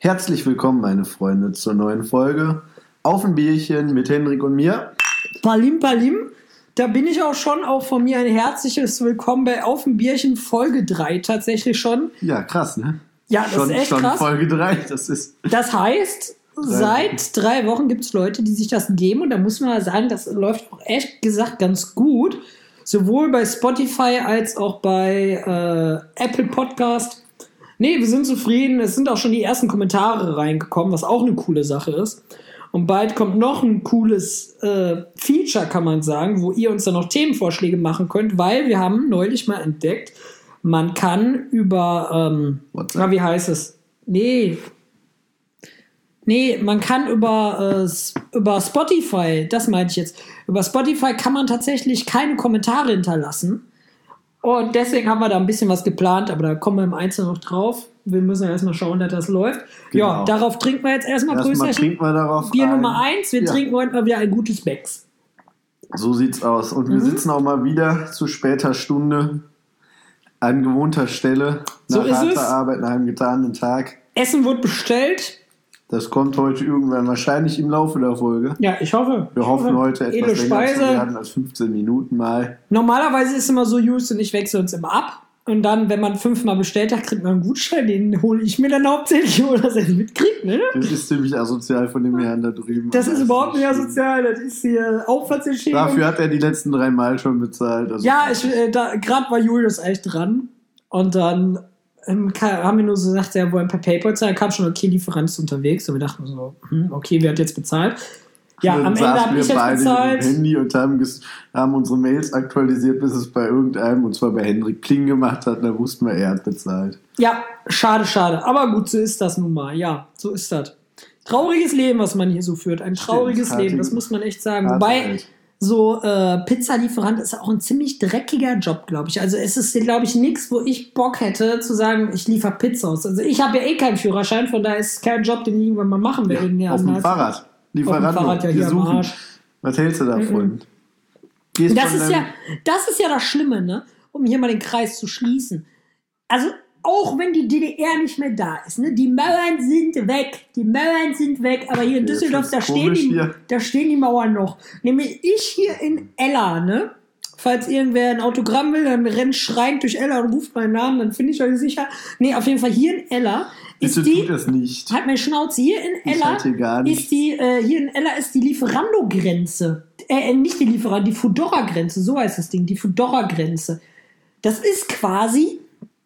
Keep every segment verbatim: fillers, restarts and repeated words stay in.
Herzlich willkommen, meine Freunde, zur neuen Folge Auf ein Bierchen mit Hendrik und mir. Palim, Palim. Da bin ich auch schon, auch von mir ein herzliches Willkommen bei Auf ein Bierchen Folge drei tatsächlich schon. Ja, krass, ne? Ja, das schon, ist echt schon krass. Folge drei, das ist... Das heißt, seit drei Wochen gibt es Leute, die sich das geben und da muss man sagen, das läuft auch echt gesagt ganz gut. Sowohl bei Spotify als auch bei äh, Apple Podcast. Nee, wir sind zufrieden. Es sind auch schon die ersten Kommentare reingekommen, was auch eine coole Sache ist. Und bald kommt noch ein cooles äh, Feature, kann man sagen, wo ihr uns dann noch Themenvorschläge machen könnt, weil wir haben neulich mal entdeckt, man kann über, ähm, na, wie heißt es? Nee. Nee, man kann über, äh, über Spotify, das meinte ich jetzt, über Spotify kann man tatsächlich keine Kommentare hinterlassen. Und deswegen haben wir da ein bisschen was geplant, aber da kommen wir im Einzelnen noch drauf. Wir müssen ja erstmal schauen, dass das läuft. Genau. Ja, darauf trinken wir jetzt erstmal Erstmal trinken wir darauf Bier ein. Nummer eins, wir ja. trinken heute mal wieder ein gutes Becks. So sieht's aus. Und mhm. wir sitzen auch mal wieder zu später Stunde an gewohnter Stelle. So nach ist harter es. Arbeit, nach einem getanen Tag. Essen wird bestellt. Das kommt heute irgendwann wahrscheinlich im Laufe der Folge. Ja, ich hoffe. Wir ich hoffen hoffe. heute etwas Edle länger Speise. zu werden als fünfzehn Minuten mal. Normalerweise ist es immer so, Just und ich wechseln uns immer ab. Und dann, wenn man fünfmal bestellt hat, kriegt man einen Gutschein. Den hole ich mir dann hauptsächlich, oder dass er ihn mitkriegt, ne? Das ist ziemlich asozial von dem Herrn da drüben. Das ist überhaupt nicht asozial. Das ist hier Aufwandsentschädigung. Dafür hat er die letzten drei Mal schon bezahlt. Also ja, ich, äh, da, gerade war Julius echt dran. Und dann ähm, haben wir nur so gesagt, ja, wollen per PayPal zahlen. Da kam schon, okay, Lieferant ist unterwegs. Und wir dachten so, hm, okay, wer hat jetzt bezahlt? Ja, dann am Ende habe ich jetzt bezahlt. Mit dem Handy und haben, ges- haben unsere Mails aktualisiert, bis es bei irgendeinem, und zwar bei Hendrik Kling gemacht hat. Da wussten wir, er hat bezahlt. Ja, schade, schade. Aber gut, so ist das nun mal. Ja, so ist das. Trauriges Leben, was man hier so führt. Ein trauriges Stimmt, Leben, das muss man echt sagen. harte Wobei, Welt. so äh, Pizzalieferant ist auch ein ziemlich dreckiger Job, glaube ich. Also es ist, glaube ich, nichts, wo ich Bock hätte, zu sagen, ich liefere Pizza aus. Also ich habe ja eh keinen Führerschein, von daher ist es kein Job, den ich irgendwann mal machen will. Ja, auf dem Fahrrad. Lieferando, auf dem Fahrrad, ja, wir hier am suchen. Arsch. Was hältst du davon? Mhm. Gehst Das von ist, deinem- ja, das ist ja das Schlimme, ne? Um hier mal den Kreis zu schließen. Also, auch wenn die D D R nicht mehr da ist, ne? Die Mauern sind weg. Die Mauern sind weg. Aber hier in Okay, das Düsseldorf, ist da stehen, komisch die, hier. da stehen die Mauern noch. Nämlich ich hier in Ella, ne? Falls irgendwer ein Autogramm will, dann rennt schreiend durch Ella und ruft meinen Namen, dann finde ich euch sicher. Nee, auf jeden Fall hier in Ella ist Bitte die... tut das nicht. Halt meine Schnauze. Hier in Ich Ella halte gar nichts. ist die, äh, hier in Ella ist die Lieferando-Grenze. Äh, nicht die Lieferando, die Foodora-Grenze. So heißt das Ding, die Foodora-Grenze. Das ist quasi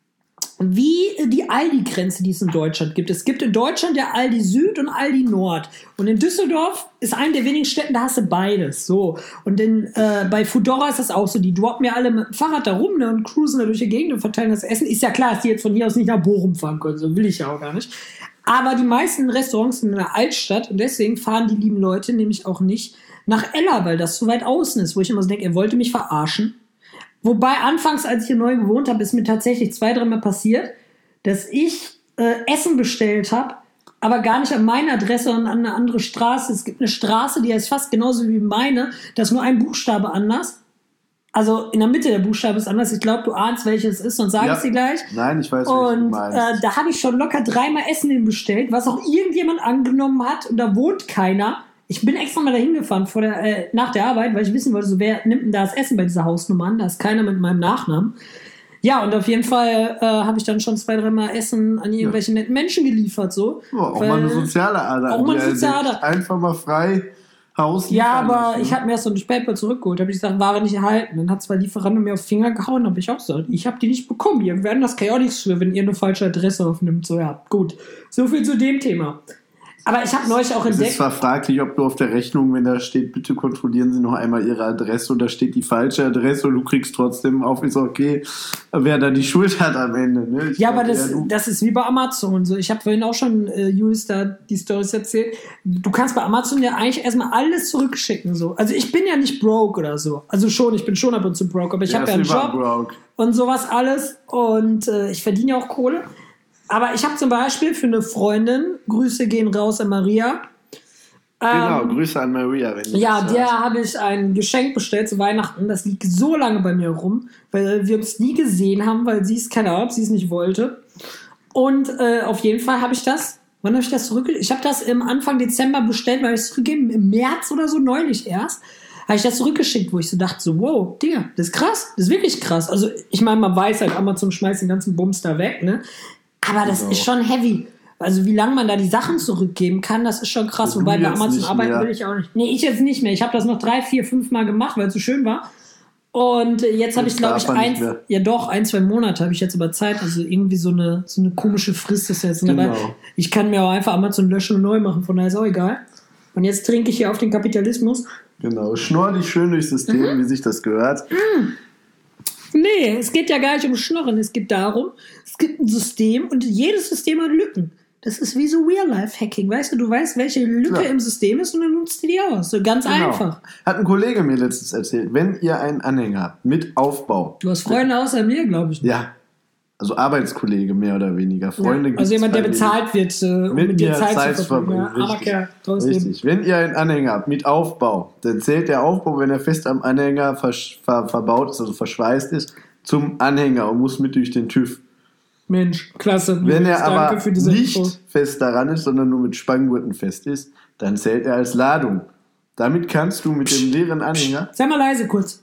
wie die Aldi-Grenze, die es in Deutschland gibt. Es gibt in Deutschland ja Aldi Süd und Aldi Nord. Und in Düsseldorf ist eine der wenigen Städten, da hast du beides. So. Und in, äh, bei Foodora ist das auch so. Die droppen ja alle mit dem Fahrrad da rum, ne, und cruisen da durch die Gegend und verteilen das Essen. Ist ja klar, dass die jetzt von hier aus nicht nach Bochum fahren können. So will ich ja auch gar nicht. Aber die meisten Restaurants sind in der Altstadt und deswegen fahren die lieben Leute nämlich auch nicht nach Ella, weil das zu weit außen ist. Wo ich immer so denke, ihr wollt mich verarschen. Wobei anfangs, als ich hier neu gewohnt habe, ist mir tatsächlich zwei, dreimal passiert, dass ich äh, Essen bestellt habe, aber gar nicht an meine Adresse, sondern an eine andere Straße. Es gibt eine Straße, die heißt fast genauso wie meine, da ist nur ein Buchstabe anders. Also in der Mitte der Buchstabe ist anders. Ich glaube, du ahnst, welches es ist, sonst sage Ja. ich dir gleich. Nein, ich weiß, was du Und meinst. äh, da habe ich schon locker dreimal Essen hin bestellt, was auch irgendjemand angenommen hat und da wohnt keiner. Ich bin extra mal dahin gefahren vor der, äh, nach der Arbeit, weil ich wissen wollte, so, wer nimmt denn da das Essen bei dieser Hausnummer an? Da ist keiner mit meinem Nachnamen. Ja, und auf jeden Fall äh, habe ich dann schon zwei, dreimal Essen an irgendwelche netten Menschen geliefert. So. Ja, auch Weil- mal eine soziale Ader. Auch mal die eine soziale erlebt. Ader. Einfach mal frei Haus Ja, liefern aber lassen. ich habe mir erst so ein PayPal zurückgeholt. Habe ich gesagt, Ware nicht erhalten. Dann hat zwar Lieferando mir auf den Finger gehauen, habe ich auch gesagt, ich habe die nicht bekommen. Wir werden das kann ja auch nichts für, wenn ihr eine falsche Adresse aufnimmt. So, ja, gut. So viel zu dem Thema. Aber ich habe neulich auch Es ist entdeckt... zwar fraglich, ob du auf der Rechnung, wenn da steht, bitte kontrollieren Sie noch einmal Ihre Adresse, und da steht die falsche Adresse und du kriegst trotzdem auf, ist okay, wer da die Schuld hat am Ende. Ne? Ich Ja, aber glaub, das, eher du. das ist wie bei Amazon. So, ich habe vorhin auch schon äh, Julius da die Storys erzählt. Du kannst bei Amazon ja eigentlich erstmal alles zurückschicken. So. Also ich bin ja nicht broke oder so. Also schon, ich bin schon ab und zu broke, aber ich Ja, habe ja einen ist lieber Job broke. und sowas alles. Und äh, ich verdiene ja auch Kohle. Aber ich habe zum Beispiel für eine Freundin, Grüße gehen raus an Maria. Genau, Ähm, Grüße an Maria. Wenn du Ja, das der hörst. habe ich ein Geschenk bestellt zu Weihnachten. Das liegt so lange bei mir rum, weil wir uns nie gesehen haben, weil sie es, keine Ahnung, ob sie es nicht wollte. Und äh, auf jeden Fall habe ich das Wann habe ich das zurückgeschickt? Ich habe das im Anfang Dezember bestellt, weil ich es zurückgegeben, im März oder so, neulich erst, habe ich das zurückgeschickt, wo ich so dachte, so, wow, Digga, das ist krass, das ist wirklich krass. Also ich meine, man weiß halt, Amazon schmeißt den ganzen Bums da weg, ne? Aber das genau. ist schon heavy. Also wie lange man da die Sachen zurückgeben kann, das ist schon krass. Du Wobei bei Amazon nicht arbeiten mehr. will ich auch nicht. Nee, ich jetzt nicht mehr. Ich habe das noch drei, vier, fünf Mal gemacht, weil es so schön war. Und jetzt habe ich, glaube ich, eins, ja doch, ein, zwei Monate habe ich jetzt aber Zeit. Also irgendwie so eine, so eine komische Frist ist jetzt. Genau. Aber ich kann mir auch einfach Amazon löschen und neu machen, von daher ist auch egal. Und jetzt trinke ich hier auf den Kapitalismus. Genau, schnorr dich schön durchs System, mhm. wie sich das gehört. Mhm. Nee, es geht ja gar nicht um Schnorren. Es geht darum, es gibt ein System und jedes System hat Lücken. Das ist wie so Real-Life-Hacking. Weißt du, du weißt, welche Lücke ja. im System ist und dann nutzt du die aus. So ganz genau. einfach. Hat ein Kollege mir letztens erzählt, wenn ihr einen Anhänger habt mit Aufbau. Du hast Freunde außer mir, glaube ich. Ja. Also Arbeitskollege mehr oder weniger. Freunde ja. Also jemand, der bezahlt wird, äh, um mit, mit dir Zeit, Zeit zu verbringen. Ja, Richtig. Ja, Richtig. Wenn ihr einen Anhänger habt mit Aufbau, dann zählt der Aufbau, wenn er fest am Anhänger versch- ver- verbaut ist, also verschweißt ist, zum Anhänger und muss mit durch den TÜV. Mensch, klasse. Wenn er aber nicht Info. fest daran ist, sondern nur mit Spanngurten fest ist, dann zählt er als Ladung. Damit kannst du mit dem leeren Anhänger... Sei mal leise kurz.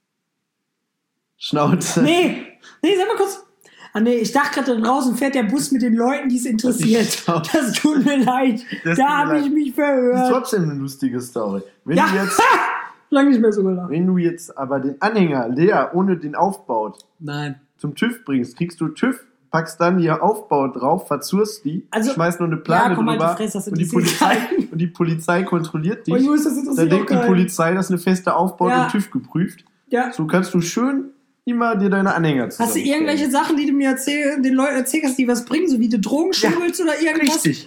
Schnauze. Nee, nee, sag mal kurz. Ah nee, ich dachte gerade, draußen fährt der Bus mit den Leuten, die es interessiert. Das tut mir leid. Das da habe ich mich verhört. Das ist trotzdem eine lustige Story. Wenn ja, du jetzt, lange nicht mehr so gelacht. Wenn du jetzt aber den Anhänger leer, ohne den Aufbau Nein. zum TÜV bringst, kriegst du TÜV, packst dann hier Aufbau drauf, verzurst die, also, schmeißt nur eine Plane ja, drüber Fresse, und, die Polizei, und die Polizei kontrolliert dich. Und Jungs, das dann denkt die Polizei, das ist eine feste Aufbau ja. und TÜV geprüft. Ja. So kannst du schön immer dir deine Anhänger zusammenstellen. Hast du irgendwelche Sachen, die du mir erzähl, den Leuten erzählst, die was bringen, so wie du Drogen schummelst ja, oder irgendwas? Richtig.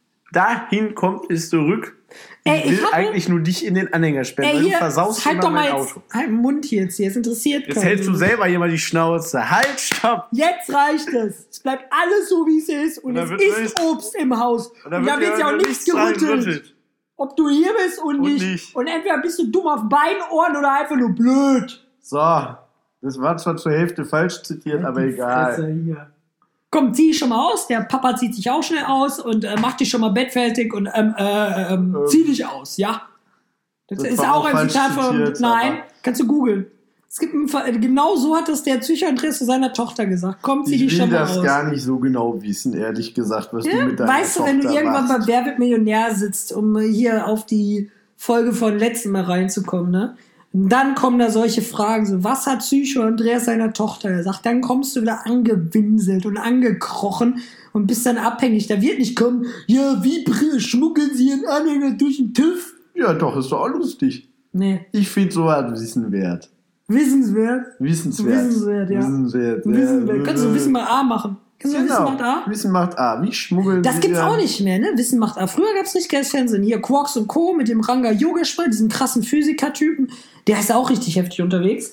Dahin kommt es zurück. Ich Ey, will ich eigentlich nur dich in den Anhänger sperren, weil hier, du versaust halt immer doch mal mein jetzt, Auto. Halt den Mund hier jetzt hier, es interessiert Jetzt hältst du selber hier mal die Schnauze. Halt, stopp! Jetzt reicht es. Es bleibt alles so, wie es ist und, und es ist nicht, Obst im Haus. Und, und da wird ja auch nichts gerüttelt. gerüttelt. Ob du hier bist und, und nicht. nicht. Und entweder bist du dumm auf beiden Ohren oder einfach nur blöd. So, das war zwar zur Hälfte falsch zitiert, ja, aber egal. Komm, zieh dich schon mal aus. Der Papa zieht sich auch schnell aus und äh, macht dich schon mal bettfertig und ähm, äh, ähm, ähm, zieh dich aus, ja. Das, das ist auch ein Zitat von. Nein, kannst du googeln. Es gibt ein, genau so hat das der Psychoandress zu seiner Tochter gesagt. Komm, zieh dich schon mal aus. Ich will das gar nicht so genau wissen, ehrlich gesagt, was ja, du mit deiner weißt Tochter du, wenn du irgendwann machst. bei Wer wird Millionär sitzt, um hier auf die Folge von letztem Mal reinzukommen, ne? Und dann kommen da solche Fragen, so, was hat Psycho Andreas seiner Tochter gesagt? Dann kommst du wieder angewinselt und angekrochen und bist dann abhängig. Da wird nicht kommen, ja, wie schmuggeln sie ihren Anhänger durch den TÜV? Ja, doch, ist doch auch lustig. Nee. Ich finde so halt wissenswert. Wissenswert? Wissenswert. Wissenswert, ja. Wissenswert, ja. Wissenswert. Kannst du Wissen macht A machen? Kannst du genau. Wissen macht A? Wissen macht A. Wie schmuggeln Das sie gibt's ja. auch nicht mehr, ne? Wissen macht A. Früher gab's richtig geiles Fernsehen. Hier Quarks und Co. mit dem Ranga Yogeshwar, diesen krassen Physiker-Typen. Der ist auch richtig heftig unterwegs.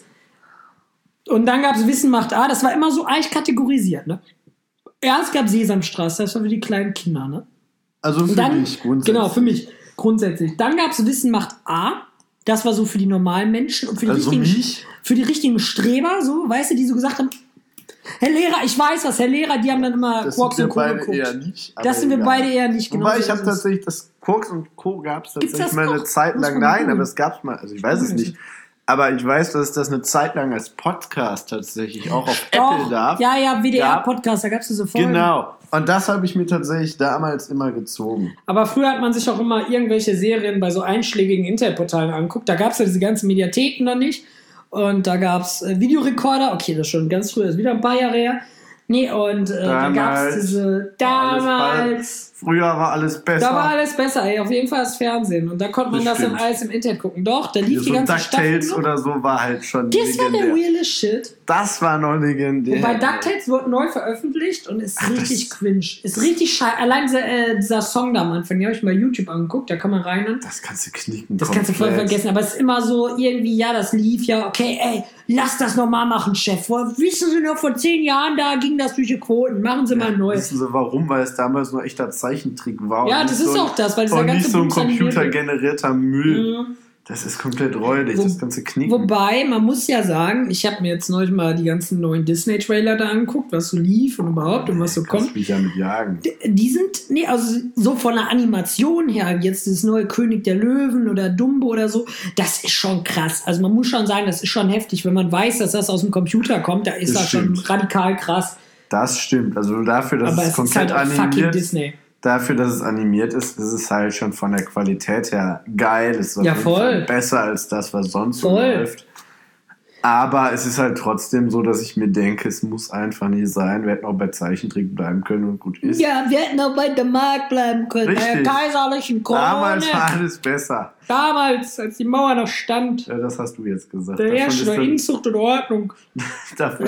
Und dann gab's Wissen macht A. Das war immer so eigentlich kategorisiert, ne? Erst gab Sesamstraße, das war für die kleinen Kinder, ne? Also für dann, mich grundsätzlich. Genau, für mich grundsätzlich. Dann gab's Wissen macht A. Das war so für die normalen Menschen und für die, also richtigen, mich? für die richtigen Streber, so, weißt du, die so gesagt haben, Herr Lehrer, ich weiß was, Herr Lehrer, die haben dann immer das Quarks und Co. beide geguckt. Eher nicht, das sind wir egal. beide eher nicht. Genau Wobei so ich habe tatsächlich, das Quarks und Co. gab es tatsächlich mal eine noch? Zeit lang. Nein, aber es gab es mal, also ich weiß es nicht. Aber ich weiß, dass es das eine Zeit lang als Podcast tatsächlich auch auf Doch, Apple darf. Ja, ja, W D R-Podcast, da gab es diese Folgen. Genau. Und das habe ich mir tatsächlich damals immer gezogen. Aber früher hat man sich auch immer irgendwelche Serien bei so einschlägigen Internetportalen angeguckt. Da gab es ja diese ganzen Mediatheken noch nicht. Und da gab es äh, Videorekorder. Okay, das ist schon ganz früh, das ist wieder ein paar Jahre her. Nee, und äh, da gab es diese... Damals... Früher war alles besser. Da war alles besser, ey. Auf jeden Fall das Fernsehen. Und da konnte man das, das dann alles im Internet gucken. Doch, da lief so die ganze DuckTales oder so war halt schon das legendär. war der realest Shit. Das war noch legendär. Wobei DuckTales wird neu veröffentlicht und ist Ach, richtig cringe. Ist richtig scheiße. Allein dieser, äh, dieser Song da am Anfang, den habe ich mal YouTube angeguckt, da kann man rein. Das kannst du knicken. Das komplett. Kannst du voll vergessen. Aber es ist immer so irgendwie, ja, das lief ja, okay, ey, lass das nochmal machen, Chef. Vor, wissen Sie noch, vor zehn Jahren, da ging das durch die Quoten. Machen Sie ja, mal neu. Wissen Sie warum? Weil es damals nur echter Zeichentrick war. Ja, das ist so auch das, weil dieser und ganze nicht so ein computergenerierter Müll. Mhm. Das ist komplett räudig, Wo, das ganze Knicken. Wobei, man muss ja sagen, ich habe mir jetzt neulich mal die ganzen neuen Disney-Trailer da angeguckt, was so lief und überhaupt und was so kommt. Kannst mich ja mit jagen. Die, die sind, nee, also so von der Animation her, jetzt das neue König der Löwen oder Dumbo oder so, das ist schon krass. Also man muss schon sagen, das ist schon heftig. Wenn man weiß, dass das aus dem Computer kommt, da ist das, das schon radikal krass. Das stimmt. Also dafür, dass Aber es, es komplett ist halt auch animiert fucking Disney. Dafür, dass es animiert ist, ist es halt schon von der Qualität her geil. Es ist auf Ja, jeden voll. Fall besser als das, was sonst so Voll. läuft. Aber es ist halt trotzdem so, dass ich mir denke, es muss einfach nicht sein. Wir hätten auch bei Zeichentrick bleiben können und gut ist. Ja, wir hätten auch bei der Mark bleiben können. Richtig. Bei der kaiserlichen Krone. Damals war alles besser. Damals, als die Mauer noch stand. Ja, das hast du jetzt gesagt. Der Davon herrscht ist nur dann- Inzucht und Ordnung. davon,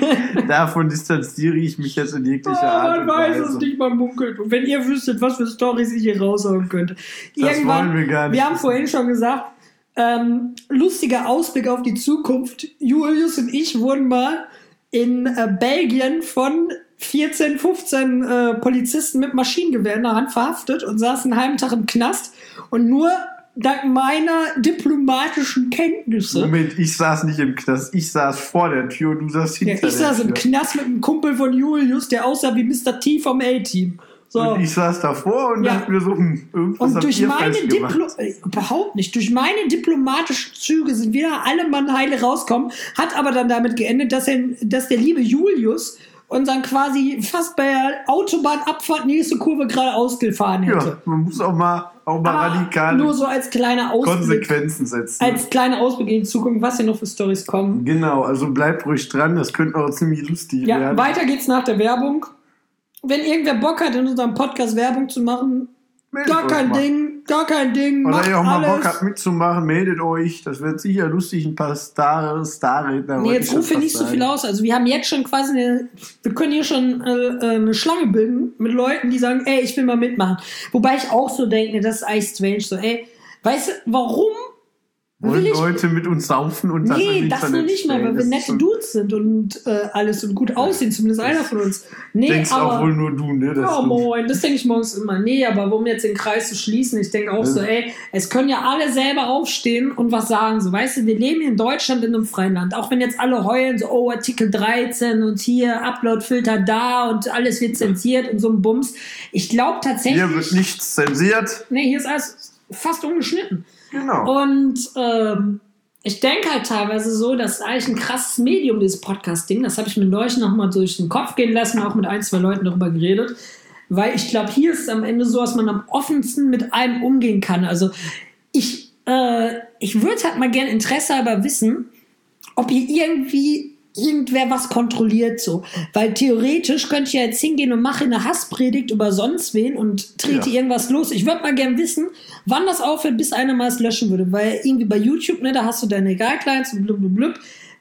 davon distanziere ich mich jetzt in jeglicher Ah, Art man und weiß Weise. es nicht, man munkelt. Und wenn ihr wüsstet, was für Storys ich hier raushauen könnte. Das wollen wir gar nicht Wir haben wissen. vorhin schon gesagt, ähm, lustiger Ausblick auf die Zukunft. Julius und ich wurden mal in äh, Belgien von vierzehn, fünfzehn äh, Polizisten mit Maschinengewehr in der Hand verhaftet und saßen einen halben Tag im Knast. Und nur dank meiner diplomatischen Kenntnisse. Moment, ich saß nicht im Knast. Ich saß vor der Tür und du saß hinter Ja, der ich saß Tür. im Knast mit einem Kumpel von Julius, der aussah wie Mister T vom A-Team. So. Und ich saß davor und Ja. dachte mir so, hm, irgendwas Und habt durch ihr meine falsch gemacht. Diplo äh, überhaupt nicht, durch meine diplomatischen Züge sind wir alle Mann heile rauskommen, hat aber dann damit geendet, dass, er, dass der liebe Julius uns dann quasi fast bei der Autobahnabfahrt nächste Kurve geradeaus gefahren hätte. Ja, man muss auch mal, auch mal Aber radikale nur so als kleiner Ausblick, Konsequenzen setzen. als kleiner Ausblick in die Zukunft, was hier noch für Storys kommen. Genau, also bleibt ruhig dran, das könnte auch ziemlich lustig Ja, werden. weiter geht's nach der Werbung. Wenn irgendwer Bock hat, in unserem Podcast Werbung zu machen, Meldet gar euch kein mal. Ding, gar kein Ding. Oder macht ihr auch mal alles. Bock habt mitzumachen, meldet euch. Das wird sicher lustig, ein paar Star, Starredner. Nee, wollte jetzt ich schon rufe fast nicht so sagen. viel aus. Also wir haben jetzt schon quasi eine, wir können hier schon äh, äh, eine Schlange bilden mit Leuten, die sagen, ey, ich will mal mitmachen. Wobei ich auch so denke, das ist eigentlich strange, so, ey, weißt du, warum Wollen will ich... Leute mit uns saufen und das Nee, im das nur Internet nicht mal, stellen? weil wir Das ist nette schon- Dudes sind und äh, alles und gut aussehen, zumindest einer von uns. Nee, Denkst aber... auch wohl nur du, ne? dass Ja, du- moin, das denke ich morgens immer. Nee, aber um jetzt den Kreis zu schließen, ich denke auch so, ey, es können ja alle selber aufstehen und was sagen. So, weißt du, wir leben hier in Deutschland in einem freien Land. Auch wenn jetzt alle heulen, so, oh, Artikel dreizehn und hier Uploadfilter da und alles wird zensiert und so ein Bums. Ich glaube tatsächlich. Hier wird nichts zensiert. Nee, hier ist alles fast ungeschnitten. Genau. Und ähm, ich denke halt teilweise so, das ist eigentlich ein krasses Medium, dieses Podcast-Ding. Das habe ich mir neulich noch mal durch den Kopf gehen lassen, auch mit ein, zwei Leuten darüber geredet. Weil ich glaube, hier ist es am Ende so, dass man am offensten mit allem umgehen kann. Also ich, äh, ich würde halt mal gerne Interesse aber wissen, ob hier irgendwie irgendwer was kontrolliert so. Weil theoretisch könnte ich ja jetzt hingehen und mache eine Hasspredigt über sonst wen und trete Ja. irgendwas los. Ich würde mal gerne wissen, wann das aufhört, bis einer mal es löschen würde. Weil irgendwie bei YouTube, ne, da hast du deine Guidelines und blub, blub, blub.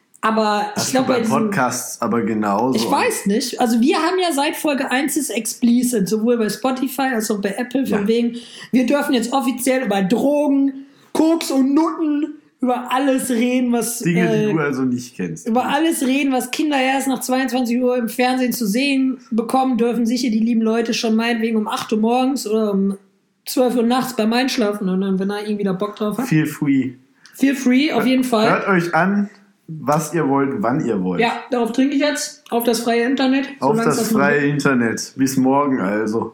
Aber Hast ich glaube, du bei bei diesen, Podcasts aber genauso. ich weiß nicht. Also wir haben ja seit Folge eins ist explicit, sowohl bei Spotify als auch bei Apple, von Ja. wegen, wir dürfen jetzt offiziell über Drogen, Koks und Nutten, über alles reden, was Dinge, äh, die du also nicht kennst. über alles reden, was Kinder erst nach zweiundzwanzig Uhr im Fernsehen zu sehen bekommen dürfen, sicher die lieben Leute schon meinetwegen um acht Uhr morgens oder um zwölf Uhr nachts beim Einschlafen und dann, wenn er irgendwie da Bock drauf hat. Feel free. Feel free, auf jeden Fall. Hört euch an, was ihr wollt, wann ihr wollt. Ja, darauf trinke ich jetzt. Auf das freie Internet. Auf solange es das noch freie Internet. Bis morgen also.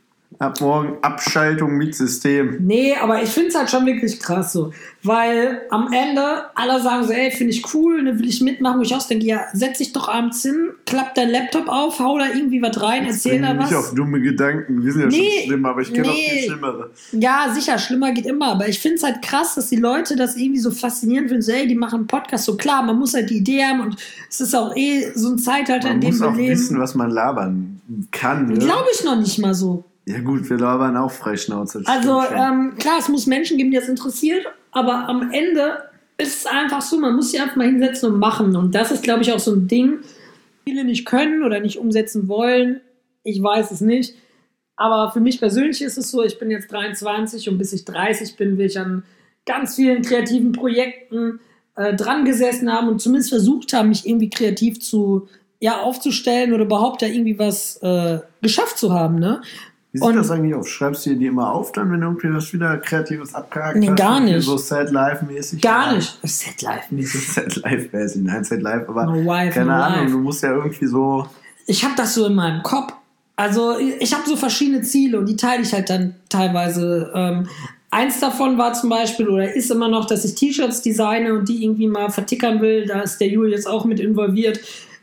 Ab morgen Abschaltung mit System. Nee, aber ich finde es halt schon wirklich krass so. Weil am Ende alle sagen so, ey, finde ich cool, ne, will ich mitmachen. Wo ich auch denke, ja, setz dich doch abends hin, klapp dein Laptop auf, hau da irgendwie was rein, erzähl da Bring mich was. auf dumme Gedanken. Wir sind ja Nee, schon schlimm, aber ich kenne auch nee. viel Schlimmere. Ja, sicher, schlimmer geht immer. Aber ich finde es halt krass, dass die Leute das irgendwie so faszinierend finden. So, ey, die machen einen Podcast. So klar, man muss halt die Idee haben und es ist auch eh so ein Zeitalter, Man in dem muss wir auch leben. wissen, was man labern kann. Ne? Glaube ich noch nicht mal so. Ja gut, wir labern auch Freischnauze. das Also stimmt schon. ähm, klar, es muss Menschen geben, die das interessiert, aber am Ende ist es einfach so, man muss sich einfach mal hinsetzen und machen. Und das ist, glaube ich, auch so ein Ding, viele nicht können oder nicht umsetzen wollen. Ich weiß es nicht. Aber für mich persönlich ist es so, ich bin jetzt dreiundzwanzig und bis ich dreißig bin, will ich an ganz vielen kreativen Projekten äh, dran gesessen haben und zumindest versucht haben, mich irgendwie kreativ zu ja, aufzustellen oder überhaupt da irgendwie was äh, geschafft zu haben, ne? Wie sieht und, das eigentlich auf? Schreibst du dir die immer auf, dann, wenn du irgendwie was wieder Kreatives abgehakt nee, hast? Nee, gar nicht. So Sad-Life-mäßig? Gar oder? nicht. Sad-Life-mäßig. Sad-Life-mäßig. Nein, Sad-Life, aber no wife, keine no Ahnung, life. Du musst ja irgendwie so... Ich habe das so in meinem Kopf. Also ich habe so verschiedene Ziele und die teile ich halt dann teilweise. Ähm, eins davon war zum Beispiel, oder ist immer noch, dass ich T-Shirts designe und die irgendwie mal vertickern will. Da ist der Juli jetzt auch mit involviert.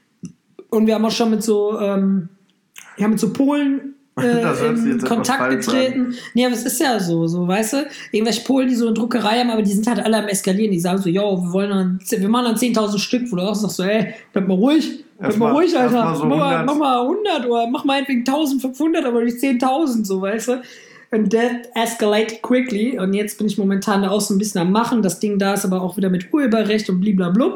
Und wir haben auch schon mit so, ähm, ja, mit so Polen äh, in Kontakt getreten. Nee, aber es ist ja so, so, weißt du? Irgendwelche Polen, die so eine Druckerei haben, aber die sind halt alle am Eskalieren. Die sagen so, yo, wir wollen dann, wir machen dann zehntausend Stück, wo du auch sagst so, ey, bleib mal ruhig. Bleib mal ruhig, Alter. Mal so mach, mal, mach mal hundert oder mach mal meinetwegen eintausendfünfhundert, aber nicht zehntausend, so, weißt du? And that escalated quickly. Und jetzt bin ich momentan da auch so ein bisschen am Machen. Das Ding da ist aber auch wieder mit Urheberrecht und bliblablub.